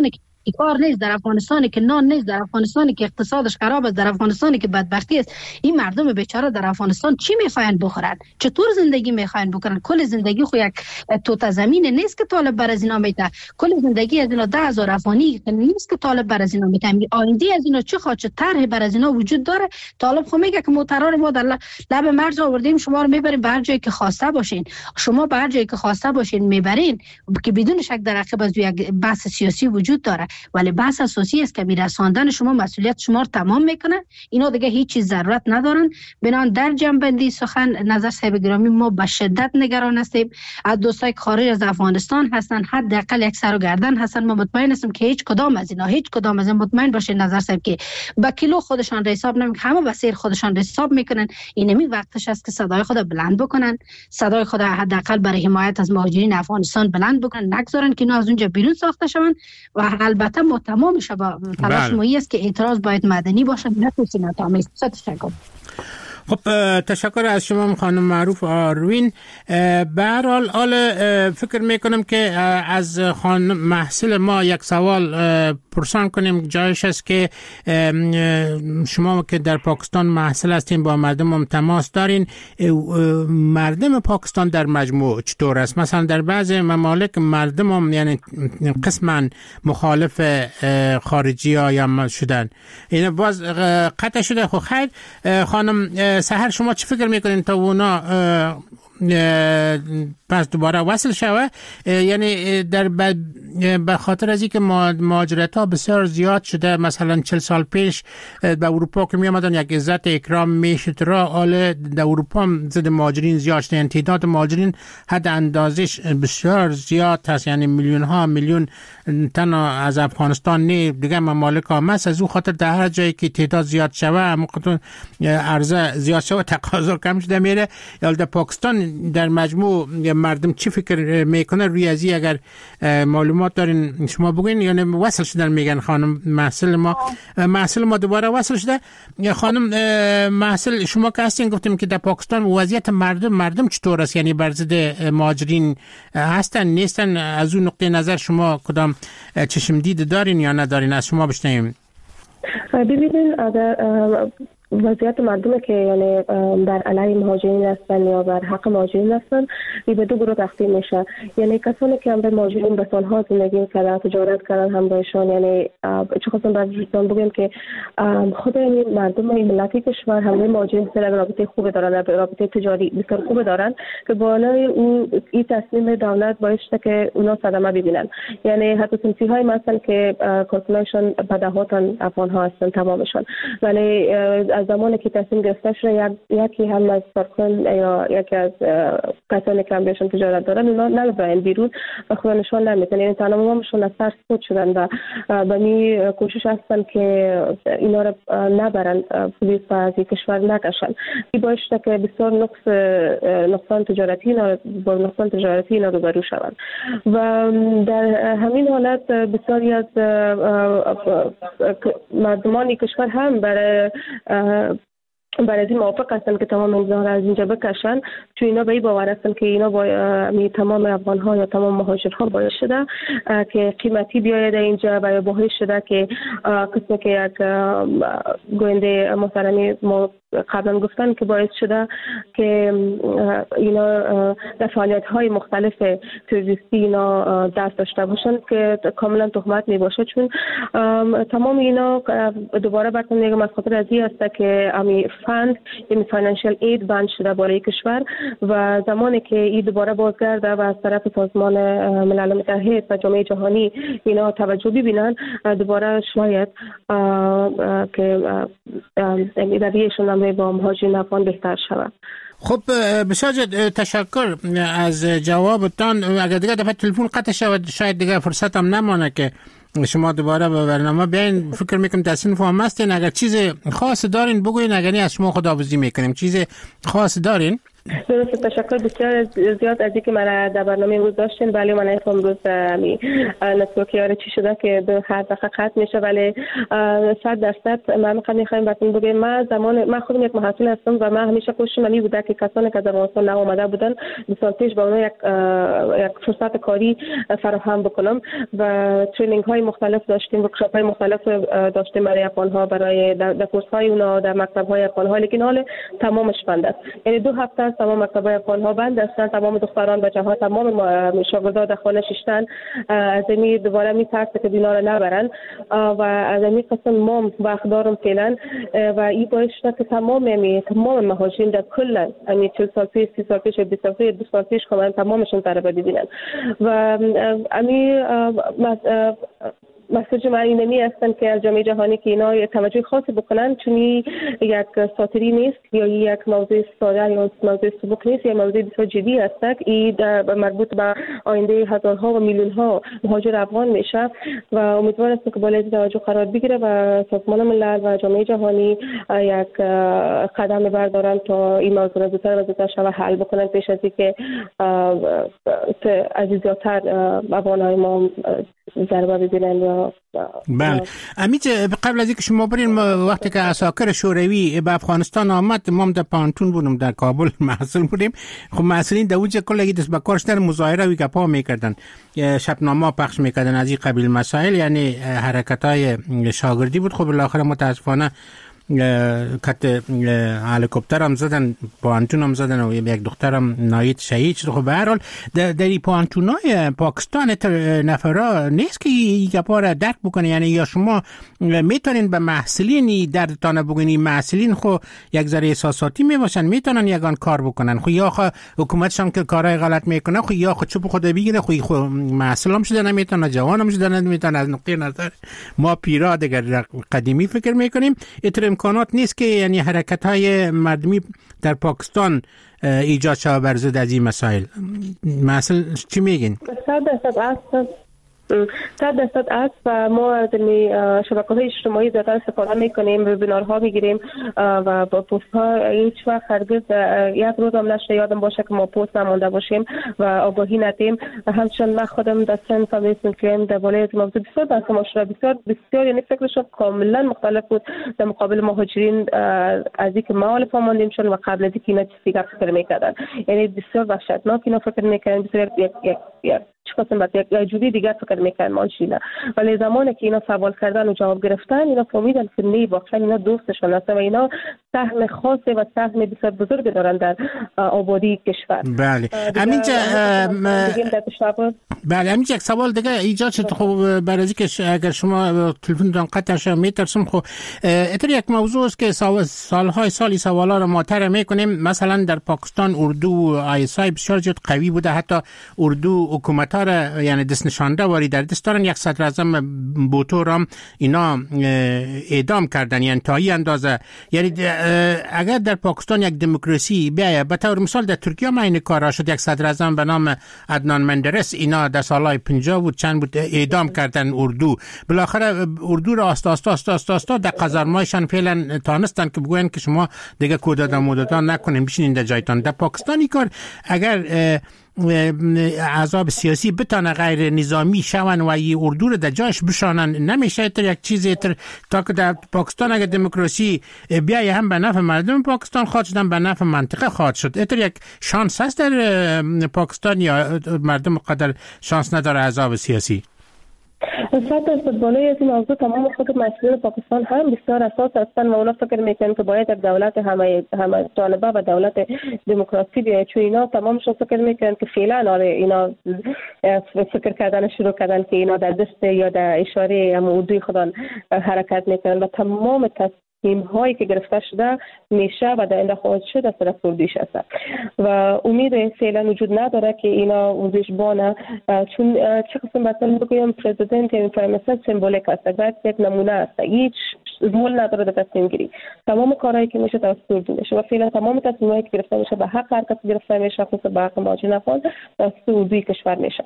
کار نیست در افغانستانی که نان نیست، در افغانستانی که اقتصادش خراب است، در افغانستانی که بدبختی است، این مردم بیچاره در افغانستان چی میخواین بخورن؟ چطور زندگی میخواین بکنن؟ کل زندگی خو یک توت زمین نیست که طالب بر از اینا میده. کل زندگی از اینا ده هزار افغانی نیست که طالب بر از اینا میده. آینده از اینا چه خواهد، چه طرح بر از اینا وجود داره؟ طالب خو میگه که موتران ما در لب مرز آوردیم، شما رو میبریم به هر جایی که خواسته باشین. شما به هر جایی که خواسته باشین میبرین، که بدون شک در عقب از یک بحث سیاسی وجود داره، ولی بحث اساسی است که میرساندن شما مسئولیت شما رو تمام میکنه. اینا دیگه هیچ چیز ضرورت ندارن. بنان در جنبندی سخن نظر صاحب گرامی، ما به شدت نگران هستیم از دوستای خارج از افغانستان هستن، حداقل یک سر و گردن هستن. ما مطمئن هستیم که هیچ کدام از اینا هیچ کدام از اینا مطمئن باشه نظر صاحب که با کیلو خودشان را حساب نمیکنن، همه به سیر خودشان را حساب میکنن. اینمی وقتش است که صدای خود بلند بکنن، صدای خود حداقل برای حمایت از مهاجرین افغانستان بلند بکنن، نگذارن که اینا از اونجا بیرون ساخته شوند. و البته ما تمام شبا تلاش مایی است که اعتراض باید مدنی باشه، نه سیاسی آمیز. تشکر. خب تشکر از شما خانم معروف آروین. به هر حال فکر میکنم که از خانم محصل ما یک سوال پرسان کنیم، جایش است که شما که در پاکستان محصل هستین، با مردم هم تماس دارین، مردم پاکستان در مجموع چطور است؟ مثلا در بعض ممالک مردم هم یعنی قسما مخالف خارجی ها یا شدن، این باز قطع شده. خب خیر خانم سحر، شما چی فکر میکنین تا اونا پس دوباره وصل شوه؟ یعنی در به خاطر از اینکه مهاجرت ها بسیار زیاد شده، مثلا چهل سال پیش به اروپا که می آمدن یک عزت اکرام میشد را، حال در اروپا هم زد مهاجرین زیاد شده، یعنی تعداد مهاجرین حد اندازش بسیار زیاد هست، یعنی میلیون ها میلیون تنها از افغانستان نه دیگه ممالک هم هست. از او خاطر در هر جایی که تعداد زیاد شوه، همون عرضه زیاد شوه، تقاضا کم شده میره. یا در پاکستان در مجموع مردم چی فکر میکنه روی ازی؟ اگر معلومات دارین شما بگوین. یعنی وصل شدن میگن خانم محصل ما محصل ما دوباره وصل شده. خانم محصل شما که هستین، گفتیم که در پاکستان وضعیت مردم مردم چطور است؟ یعنی بر ضد مهاجرین هستن نیستن؟ از اون نقطه نظر شما کدام چشم دید دارین یا ندارین؟ از شما بشنویم. ببینید اگر وضعیت مردم که یعنی در علیه مهاجرین هستن یا بر حق مهاجرین هستن، این به دو گروه تقسیم میشه. یعنی کسانی که هم به مهاجرین به سالها زندگی کردن، تجارت کردن هم بهشون، یعنی چه خواستم براتون بگم که خود این مردم این ملتی کشور همه مهاجرین سره رابطه خوب دارن، رابطه تجاری بسیار خوب دارن که بالای اون این تصمیم دولت باعث شده که اونا صدمه ببینن. یعنی حتی صنفی های مثلا که کارکنانشون بدهاتن افغان ها هستن تمامشون، ولی از زمانی که تصمیم گرفته شده یکی هم از کارکن یا یکی از کسانی که هم بهشون تجارت دارن اونا نمیبرن بیرون و خودشون نمیتونن، یعنی تمامشون از سر سقوط شدن و به می کوشش هستن که اینا رو نبرن پلیس و از کشور نکشن. این باعث شده که بسیار نقص نقصان تجارتی اینا با نقصان تجارتی اینا روبرو شوند و در همین حالت بسیاری از مردمان کشور هم برای برای این موافق هستن که تمام امضاها از اینجا بکشن، چون اینا به این باور هستن که اینا با تمام افغان ها یا تمام مهاجرها باعث شده که قیمتی بیاید اینجا و یا باعث شده که قسمه که یک گوینده محترمی ما قبلا گفتن که باعث شده که اینا در فعالیت های مختلف تروریستی اینا دست داشته باشن که کاملا تهمت می باشه، چون تمام اینا دوباره براتون میگم از خاطر از این است که امی فند یعنی فاینانشال اید بند شده برای کشور و زمانی که این دوباره بازگرده و از طرف سازمان ملل متحد و جامعه جهانی اینا توجه ببینن، دوباره شاید که رویشون هم با مهاجرین افغان بهتر شود. خب بسیار تشکر از جوابتان. اگر دیگه دفعه تلفن قطع شود شاید دیگه فرصت هم نمانه که شما دوباره به برنامه بیاین. فکر میکنم تصنیف هم هستین، اگر چیز خاص دارین بگوین، اگر نه از شما خداحافظی میکنیم. چیز خاص دارین؟ درست، تشکر بسیار زیاد از اینکه من در برنامه امروز داشتین. ولی من ایت امروز می نتورکی آره چی شده که به هر دقیقه قطع میشه، ولی صد درصد من میخوایم بهتون بگم من زمان من خودم یک محصول هستم و من همیشه کوشش من بوده که کسانی که در افغانستان آمده بودن دو سال پیش با اونها یک یک فرصت کاری فراهم بکنم و ترینینگ های مختلف داشتیم، ورکشاپ های مختلف داشتیم برای افغان ها، برای در کورس های اونا در مکتب های افغان ها، لیکن حال تمامش بند است. یعنی دو هفته است تمام مکتب های افغان ها بند هستند، تمام دختران بچه ها تمام شاگردان در خانه ششتن از این دوباره میترسه که بینا رو نبرن و از این قسم ما وقتدارم فعلا و این باعث شده که تمام یعنی تمام مهاجرین در کل یعنی چهل سال پیش، سی سال پیش، بیست سال پیش، دو سال پیش کاملا تمامشون ضربه ببینن و امی مسیج من اینمی هستن که از جامعه جهانی که اینا توجه خاصی بکنن، چون یک ساتری نیست یا یک موضوع ساده یا موضوع سبک نیست، یا موضوع بسیار جدی است. این مربوط به آینده هزارها و میلیون ها مهاجر افغان میشه و امیدوار هستم که بالای توجه قرار بگیره و سازمان ملل و جامعه جهانی یک قدم بردارن تا این موضوع را زودتر و زودتر شود حل بکنن پیش از اینکه از زیادتر افغان‌های ما ضربه ببینن. بله امیت، قبل از اینکه شما برین، وقتی که عساکر شوروی به افغانستان آمد ما در پانتون بودم در کابل محصول بودیم. خب محصولین در اونجا کلگی دست به کارش در مظاهره و گپا میکردن، شبنامه پخش میکردن از این قبیل مسائل، یعنی حرکت های شاگردی بود. خب بالاخره متاسفانه کت هلیکوپتر هم زدن، پانتون هم زدن و یک دخترم نایت شهید شد. خب به هر حال در این پانتونای پاکستان نفرا نیست که این گپا را درک بکنه، یعنی یا شما میتونین به محصلین دردتان بگین، محصلین خو یک ذره احساساتی میباشن میتونن یگان کار بکنن، خو یا خو حکومتشان که کارهای غلط میکنه خو یا خو چوب خود بگیره، خو خو محصلام شده نمیتونه، جوانم شده نمیتونه. از نقطه نظر ما پیرا دیگر قدیمی فکر میکنیم اتر امکانات نیست که یعنی حرکت های مردمی در پاکستان ایجاد شود بر ضد از این مسائل. مثلا چی میگین؟ صد درصد است، صد درصد است و ما از شبکه‌های اجتماعی زیادتر استفاده میکنیم، وبینارها میگیریم و با پست ها هیچ وقت هرگز یک روز هم نشه یادم باشه که ما پست نمونده باشیم و آگاهی ندیم. همچنین من خودم در سن فامیلیسم که در بالای از موضوع بسیار بحث مشابه بسیار بسیار یعنی فکرشون کاملا مختلف بود در مقابل مهاجرین از اینکه ما الف ماندیم چون و قبل از اینکه اینا چیزی فکر میکردن، یعنی بسیار وحشتناک اینا فکر میکردن، بسیار یک یک یک چقدر بعد یک جوری دیگر فکر میکنن ماشینا. ولی زمانی که اینا سوال کردن و جواب گرفتن اینا فهمیدن که نه واقعا اینا دوستشون هستن و اینا سهم خاصه و سهم بسیار بزرگ دارن در آبادی کشور. بله همینجا بله همینجا یک سوال دیگه ایجاد شد. خب برای اینکه اگر شما تلفنتون قطع شه میترسم، خب اتر یک موضوع است که سالهای سالی سوالا رو مطرح میکنیم. مثلا در پاکستان اردو آی اس آی بسیار زیاد قوی بوده، حتی اردو حکومت ها یعنی دست نشانده واری در دست دارن. یک صدر اعظم بوتو هم اینا اعدام کردن، یعنی تا این اندازه. یعنی اگر در پاکستان یک دموکراسی بیاید، به طور مثال در ترکیه ما این کارا شد، یک صدر اعظم به نام عدنان مندرس اینا در سالهای پنجاه بود چند بود اعدام کردن اردو. بالاخره اردو را آستا آستا آستا آستا آستا در قزارمایشان فعلا تانستن که بگوین که شما دیگه کودتا مودتا نکنین بشینین در جایتان. در پاکستانی کار اگر احزاب سیاسی بتانه غیر نظامی شون و ای اردو رو در جایش بشانن، نمیشه تر یک چیزی تر تا که در پاکستان اگر دموکراسی بیای هم به نفع مردم پاکستان خواهد شدن به نفع منطقه خواهد شد. اتر یک شانس هست در پاکستان یا مردم قدر شانس نداره احزاب سیاسی؟ صد درصد بالای از این موضوع تمام خود مسئولین پاکستان هم بسیار اساس هستن و اونا فکر میکنن که باید یک دولت همه همه جانبه و دولت دموکراسی بیاید، چون اینا تمامشون فکر میکنن که فعلا آره اینا فکر کردن شروع کردن که اینا در دست یا در اشاره موضوع خودان حرکت میکنن و تمام تصمیم هایی که گرفته شده میشه و در آینده خواهد شد از طرف کردیش هست و امید فعلا وجود نداره که اینا وزش بانه، چون چه قسم مثلا بگویم پرزیدنت یا پرایم منیستر سمبولیک است، باید یک نمونه است. هیچ رول نداره در تصمیم گیری. تمام کارهایی که میشه توسط اردو میشه و فعلا تمام تصمیمایی که گرفته میشه به حق هر کس گرفته میشه، خصوصا به حق مهاجرین افغان توسط اردوی کشور میشه.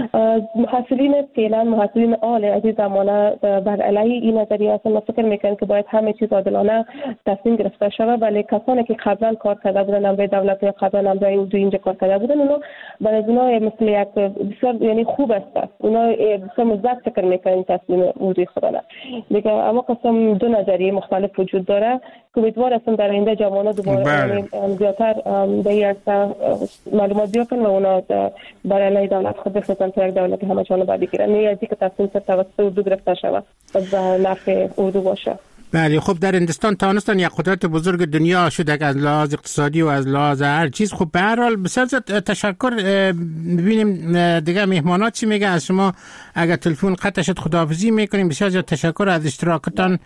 محصلین فعلا محصلین عال از این زمانه بر علیه این نظریه هستن و فکر میکنن که باید همه چیز عادلانه تصمیم گرفته شود، ولی کسانی که قبلا کار کرده بودن امروی دولت یا قبلا امروی اردو اینجا کار کرده بودن اونا برای اونا مثل یک بسیار یعنی خوب است، اونا بسیار مثبت فکر میکنن تصمیم اردوی خودنا دیگه. اما قسم دو نظریه مختلف وجود داره که امیدوار هستم در آینده جوانان دوباره زیادتر در این معلومات بیابن و اونا برای علیه دولت خود بسازن تا یک دولت همه جانبه بگیرن، نه از اینکه تصمیم توسط اردو گرفته شود و به نفع اردو باشه. بله خب در هندوستان توانستن یک قدرت بزرگ دنیا شده از لحاظ اقتصادی و از لحاظ هر چیز. خب به هر حال بسیار تشکر. ببینیم دیگه مهمانات چی میگن از شما. اگر تلفن قطع شد خداحافظی میکنیم. بسیار زیاد تشکر از اشتراکتان.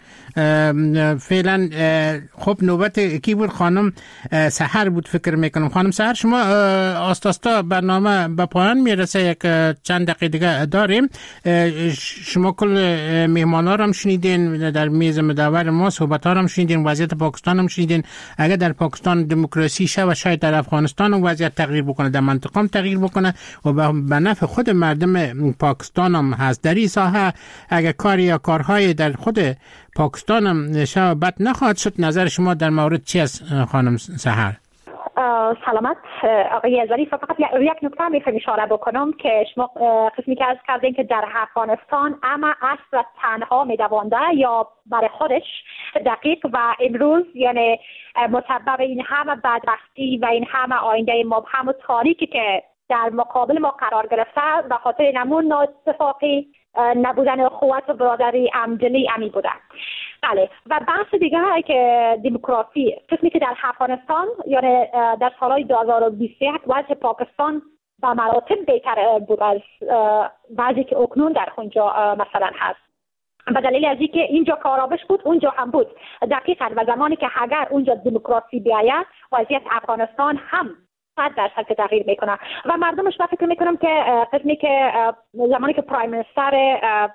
فعلا خب نوبت کی بود؟ خانم سحر بود فکر میکنم. خانم سحر شما آستاستا برنامه به پایان میرسه، یک چند دقیقه دیگه داریم. شما کل مهمانا رو هم شنیدین در میز مدور ما، صحبت ها رو هم شنیدین، وضعیت پاکستان هم شنیدین. اگر در پاکستان دموکراسی شه و شاید در افغانستان هم وضعیت تغییر بکنه، در منطقه هم تغییر بکنه و به نفع خود مردم پاکستان هم هست. در این ساحه اگر کاری یا کارهای در خود پاکستان هم شه بد نخواهد شد. نظر شما در مورد چی است خانم سحر؟ سلامت آقای ظریف. فقط یک نکته میخوام اشاره بکنم که شما قسمی که از کردین که در افغانستان اما اصل تنها میدوانده یا برای خودش دقیق و امروز یعنی مسبب این همه بدبختی و این همه آینده مبهم و تاریکی که در مقابل ما قرار گرفته و خاطر نمون نااتفاقی نبودن اخوت و برادری عمدنی امی بوده. بله و بحث دیگه های که دموکراسی قسمی که در افغانستان یعنی در سالهای دو هزار و بیست و یک وضع پاکستان به مراتب بهتر بود از وضعی که اکنون در اونجا مثلا هست، به دلیل از اینکه اینجا کارآمد بود اونجا هم بود دقیقاً و زمانی که اگر اونجا دموکراسی بیاید وضعیت افغانستان هم صد درصد که تغییر میکنه و مردمش با فکر میکنم که قسمی که زمانی که پرایم منستر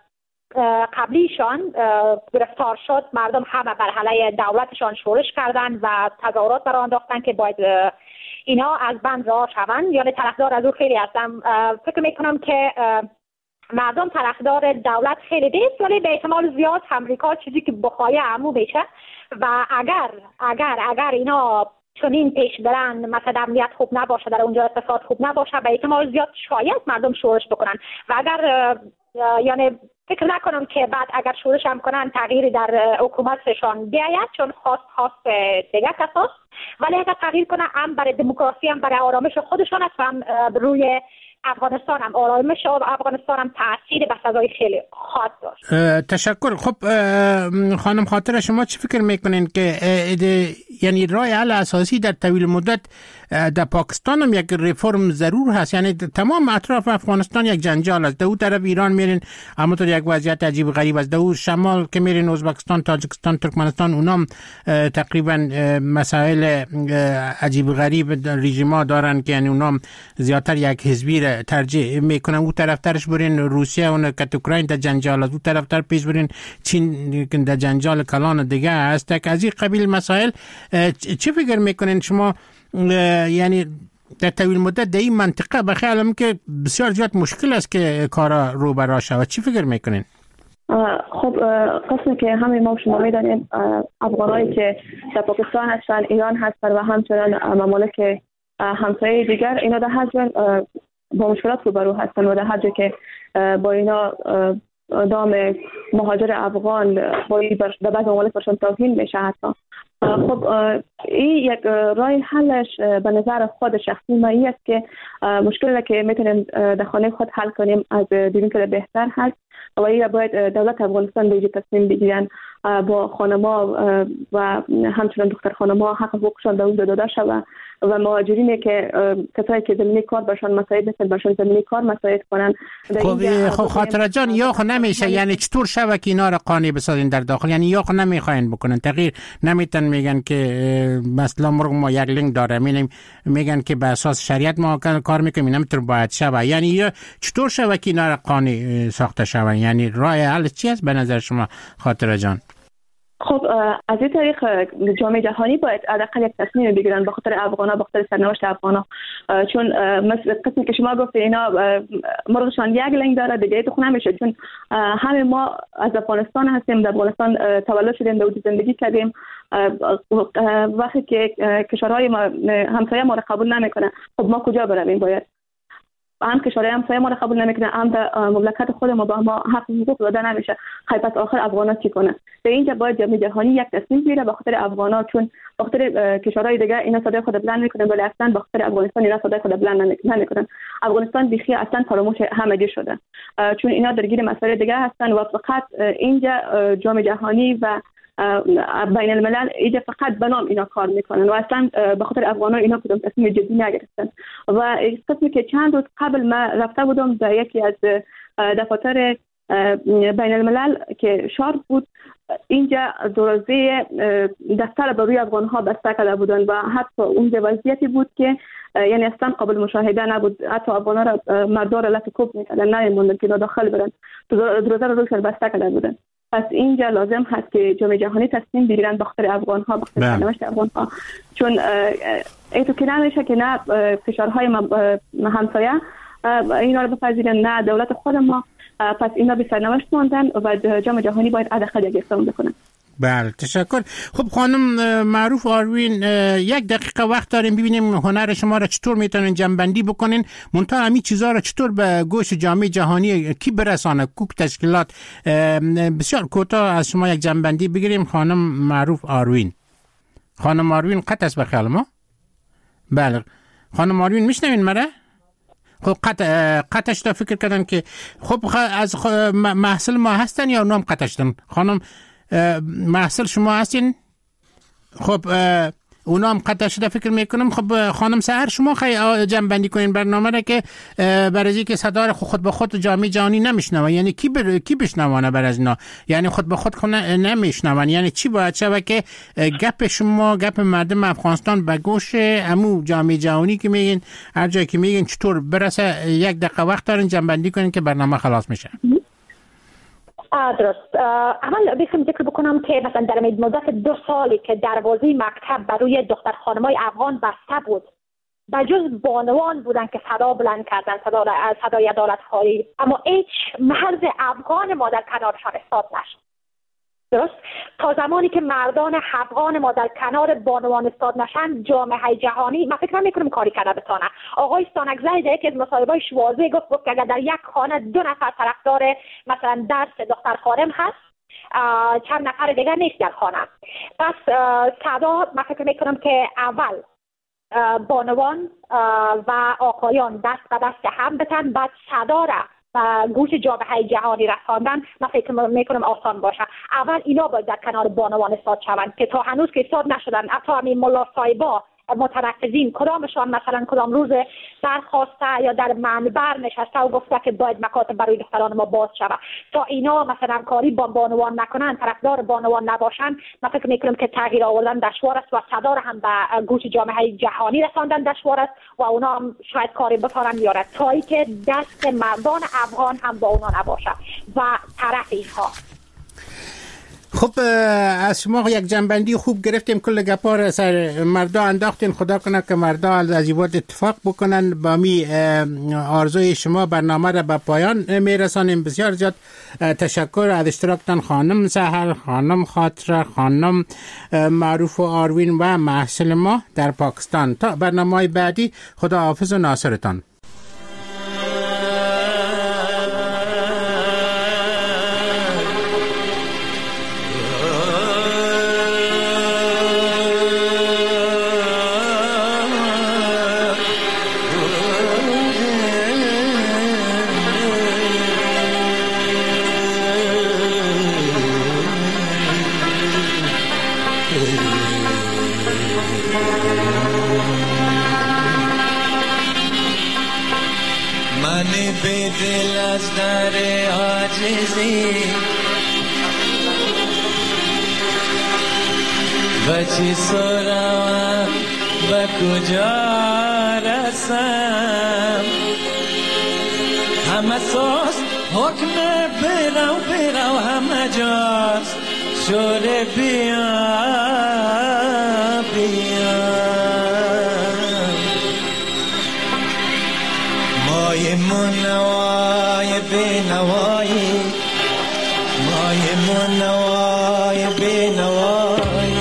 قبلیشان گرفتار شد مردم همه بر علیه دولتشان شورش کردن و تظاهرات برآورده انداختن که باید اینا از بند رها شوند. یعنی طرفدار از او خیلی هستم. فکر میکنم که مردم طرفدار دولت خیلی نیست، ولی به احتمال زیاد امریکا چیزی که بخواه عمو میشه و اگر اگر اگر اینا چنین پیش برن مثلا امنیت خوب نباشه در اونجا اقتصاد خوب نباشه به احتمال زیاد شاید مردم شورش بکنن و اگر یعنی فکر نکنم که بعد اگر شورش هم کنن تغییری در حکومتشان بیاید چون خواست خواست دیگه کساست، ولی اگر تغییر کنه هم برای دموکراسی هم برای آرامش خودشان است و هم روی افغانستان هم آرامش و افغانستان هم تأثیر به سزای خیلی خاص داشت. تشکر. خب خانم خاطر شما چی فکر میکنین که یعنی راه حل اساسی در طویل مدت در پاکستان هم یک ریفرم ضرور هست؟ یعنی تمام اطراف افغانستان یک جنجال است. در اون طرف ایران میرین اما تو یک وضعیت عجیب غریب است. در اون شمال که میرین ازبکستان، تاجیکستان، ترکمنستان اونام تقریبا مسائل عجیب غریب رژیما دارن که یعنی اونام زیاتر یک حزبی ترجیح میکنن. اون طرف ترش برین روسیه اون که اوکراین در جنجال است، اون طرف تر پیش برین چین در جنجال کلان دیگه است. که از این قبیل مسائل چی فکر میکنین شما؟ یعنی در طویل مدت در این منطقه به خیالم که بسیار زیاد مشکل است که کارا رو برا شود. چی فکر میکنین؟ خب قسمی که همه ما شما میدانیم افغانایی که در پاکستان هستن، ایران هستن و همچنان ممالک همسایه دیگر، اینا در هر جا با مشکلات روبرو هستن و در هر جا که با اینا دام مهاجر افغان با در بعض ممالک برشان توهین میشه حتی. خب این یک راه حلش به نظر خود شخصی ما این است که مشکلی که میتونیم در خانه خود حل کنیم از دیدیم که بهتر هست و این باید دولت افغانستان به تصمیم بگیرن با خانما و همچنان دختر خانما حق حقوقشان در اون داده شود و مهاجرینی که کسایی که زمینی کار برشان مساعد نیستن برشان زمینی کار مساعد کنن. خب خاطر جان یا خو نمیشه، یعنی چطور شود که اینا را قانع بسازین در داخل؟ یعنی یا خو نمیخواین بکنن تغییر نمیتن، میگن که مثلا مرغ ما یک لنگ داره، میگن میگن که به اساس شریعت ما کار میکنیم نمیتونه باید شود. یعنی یا چطور شود که اینا را قانع ساخته شود؟ یعنی راه حل چی است به نظر شما خاطر جان؟ خب از این طریق جامعه جهانی باید حداقل یک تصمیم بگیرن به خاطر افغانا، به خاطر سرنوشت افغانا، چون مثل قسمی که شما گفت اینا مرغشان یک لنگ داره دیگه تو خونه نمیشه، چون همه ما از افغانستان هستیم، در افغانستان تولد شدیم، در زندگی کردیم. وقتی که کشورهای ما همسایه ما را قبول نمیکنه، خب ما کجا برویم؟ باید هم کشورهای همسایه ما را قبول نمیکنه، هم در مملکت خود ما با ما حق حقوق داده نمیشه. خیلی پس آخر افغانا چی کنه؟ در اینجا باید جامعه جهانی یک تصمیم بگیره به خاطر افغانا، چون به خاطر کشورهای دیگه اینا صدای خود بلند میکنن ولی اصلا به خاطر افغانستان اینا صدای خود بلند نمیکنن. افغانستان بیخی اصلا فراموش همگی شده، چون اینا درگیر مسائل دیگه هستن و فقط اینجا جامعه جهانی و بین الملل اینجا فقط به نام اینا کار میکنن و اصلا به خاطر افغانا اینا کدام تصمیم جدی نگرفتن. و قسمی که چند روز قبل ما رفته بودم در یکی از دفاتر بین الملل که شارپ بود، اینجا دروازه دفتر به روی افغان ها بسته کرده بودن و حتی اونجا وضعیتی بود که یعنی اصلا قابل مشاهده نبود. حتی افغان ها را مردار را لط کوب میکردن، نمیموندن که داخل برن، دروازه را روشن بسته کرده بودن. پس اینجا لازم هست که جامعه جهانی تصمیم بگیرن به خاطر افغان ها، به خاطر سرنوشت افغان ها، چون ایتو که نمیشه که نه فشارهای همسایه اینا رو بپذیرن نه دولت خود ما. پس اینا به سرنوشت ماندن و جامعه جهانی باید حداقل یک اقدام بکنه. بله تشکر. خب خانم معروف آروین، یک دقیقه وقت داریم ببینیم هنر شما را چطور میتونین جنبندی بکنین، منتها همین چیزها را چطور به گوش جامعه جهانی کی برسانه، کوک تشکیلات. بسیار کوتاه از شما یک جنبندی بگیریم. خانم معروف آروین. خانم آروین قطع است بخیال ما؟ بله خانم آروین میشنوین مرا؟ خب قطع قطعش تا فکر کردن که خب از محصل ما هستن یا اونام قطع شدن؟ خانم محصل شما هستین؟ خب اونا هم قطع شده فکر میکنم. خب خانم سحر شما خیلی جنبندی کنین برنامه را که برای که صدا خود به خود جامعه جهانی نمیشنوه، یعنی کی بر... کی بشنوانه بر از اینا، یعنی خود به خود نمیشنون، یعنی چی باید شود که گپ شما گپ مردم افغانستان به گوش امو جامعه جهانی که میگین هر جایی که میگین چطور برسه؟ یک دقیقه وقت دارین جنبندی کنین که برنامه خلاص میشه. درست. اول بخوام ذکر بکنم که مثلا در مدت دو سالی که دروازه مکتب برای دختر خانمای افغان بسته بود، بجز بانوان بودن که صدا بلند کردن، صدا صدای عدالت خواهی، اما هیچ مرد افغان ما در کنارشان ایستاد نشد. درست؟ تا زمانی که مردان افغان ما در کنار بانوان ایستاد نشن، جامعه جهانی من فکر نمی‌کنم کاری کرده بتونه. آقای ستانکزی در یکی از مصاحبه‌هایش واضح گفت گفت که اگر در یک خانه دو نفر طرفدار مثلا درس دختر خانم هست، چند نفر دیگر نیست در خانه. پس صدا من فکر می‌کنم که اول بانوان و آقایان دست به دست هم بتن، بعد صدا را گوش جامعه جهانی رساندن من فکر میکنم آسان باشه. اول اینا باید در کنار بانوان ایستاد شوند که تا هنوز که ایستاد نشدن. حتی همین ملا صاحبا متنفذین کدامشان مثلا کدام روز درخواسته یا در منبر نشسته و گفته که باید مکاتب برای دختران ما باز شود، تا اینا مثلا کاری با بانوان نکنن، طرفدار بانوان نباشن، من فکر میکنم که تغییر آوردن دشوار است و صدا را هم به گوش جامعه جهانی رساندن دشوار است و اونا هم شاید کاری بتونن بیارن تا ای که دست مردان افغان هم با اونا نباشه و طرف اینها. خب از شما یک جنبندی خوب گرفتیم، کل گپا را سر مردا انداختین. خدا کنه که مردا از این اتفاق بکنن. با می آرزوی شما برنامه را به پایان میرسانیم. بسیار زیاد تشکر از اشتراکتان خانم سحر، خانم خاطره، خانم معروف آروین و محصل ما در پاکستان. تا برنامه بعدی خدا حافظ و ناصرتان. دل از در عاجزی بچی سرم و کجا رسم، همه ساز حکم برو برو همه جاست، شوره بیا بیا مای منوای بینوایی مای منوای بینوایی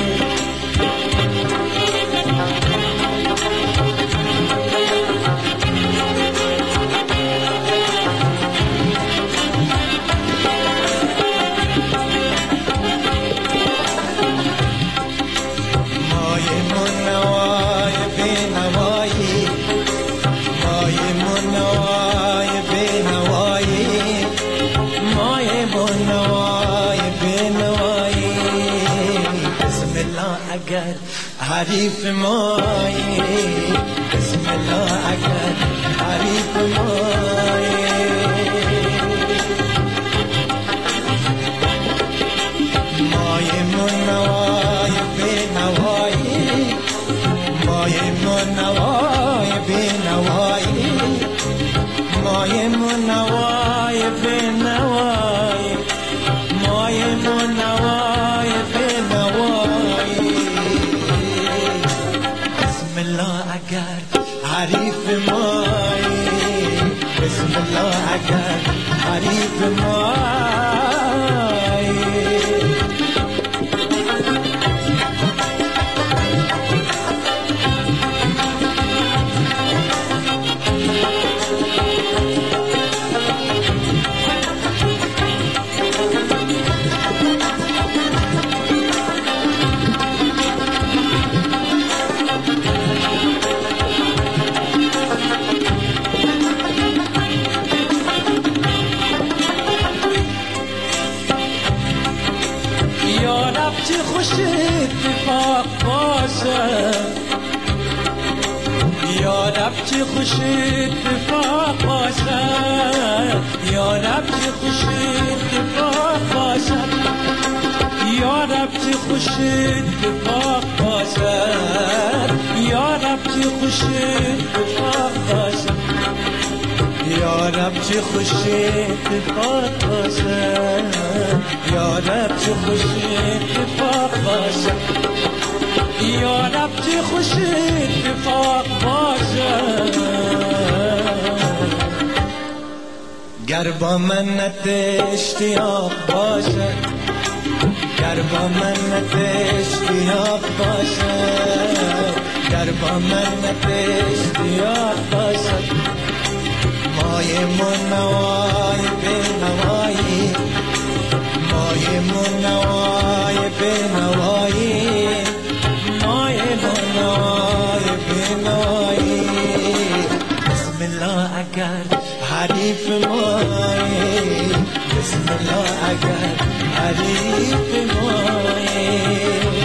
حریف مایی بسم الله اگر حریف مایی مای منوای بینوایی مای منوای بینوایی مای منوای بینوایی مای منوای بینوایی اگر حریف مایی بسم الله اگر حریف مایی اتفاق باشه یا رب چه خوش اتفاق باشه یا رب چه خوش اتفاق باشه یا رب چه خوش اتفاق باشه یا رب چه خوش اتفاق باشه یا رب چه خوش اتفاق باشه یا رب چه خوش اتفاق باشه یا رب چه خوش اتفاق باشه گر با منت اشتیاق باشه گر با منت اشتیاق باشه گر با منت اشتیاق باشه مای منوای بینوایی مای منوای بینوایی مای منوای بینوایی بسم الله اگر حریف مایی بسم الله اگر حریف مایی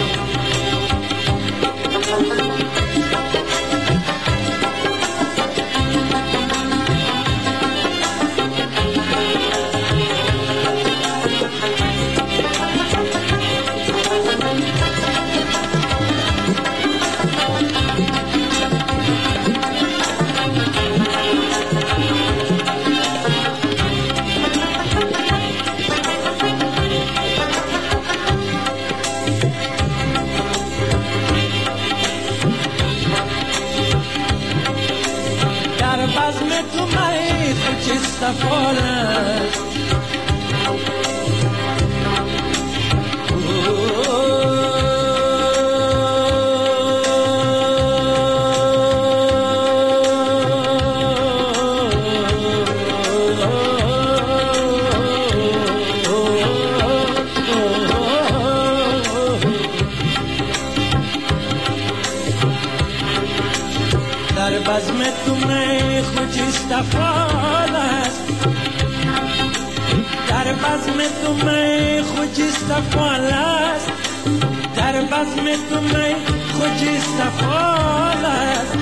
در بزم تو می خوجیست فال است در بزم تو می خوجیست فال است در بزم تو می خوجیست فال است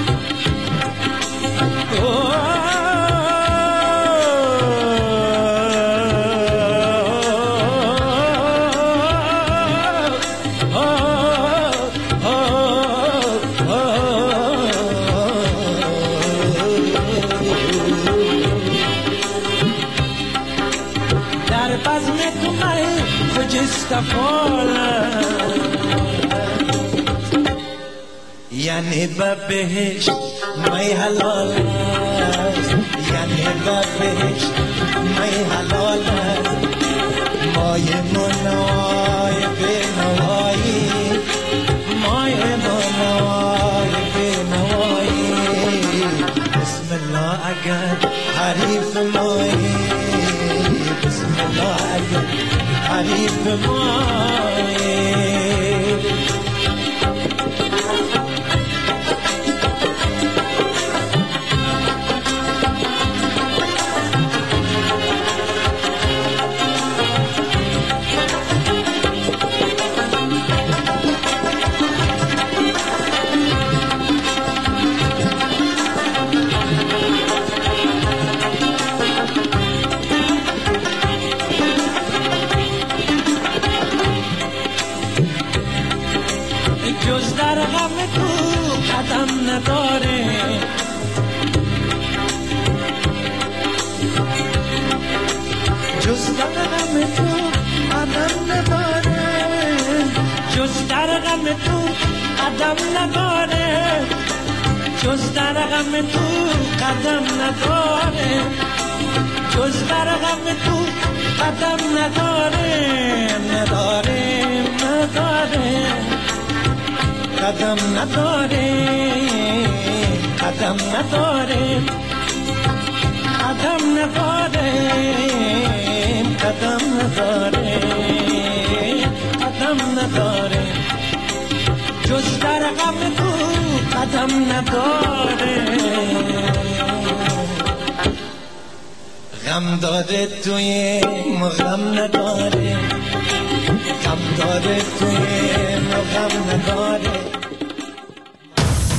یعنی به بهشت می حلال است، یعنی به بهشت می حلال است، مای منای به نوایی، مای منای به نوایی. بسم الله اگر حریف مایی، بسم الله اگر حریف مایی. جز در غم تو قدم نداره، جز در غم تو قدم نداره، جز در غم تو قدم نداره، جز در غم تو قدم نداره، جز در غم تو قدم نداره، نداره نداره قدم نداره، قدم نداره، قدم نداره، قدم نداره، قدم نداره، جز در غم تو قدم نداره. غم داره توی غم نداره، غم داره توی غم نداره،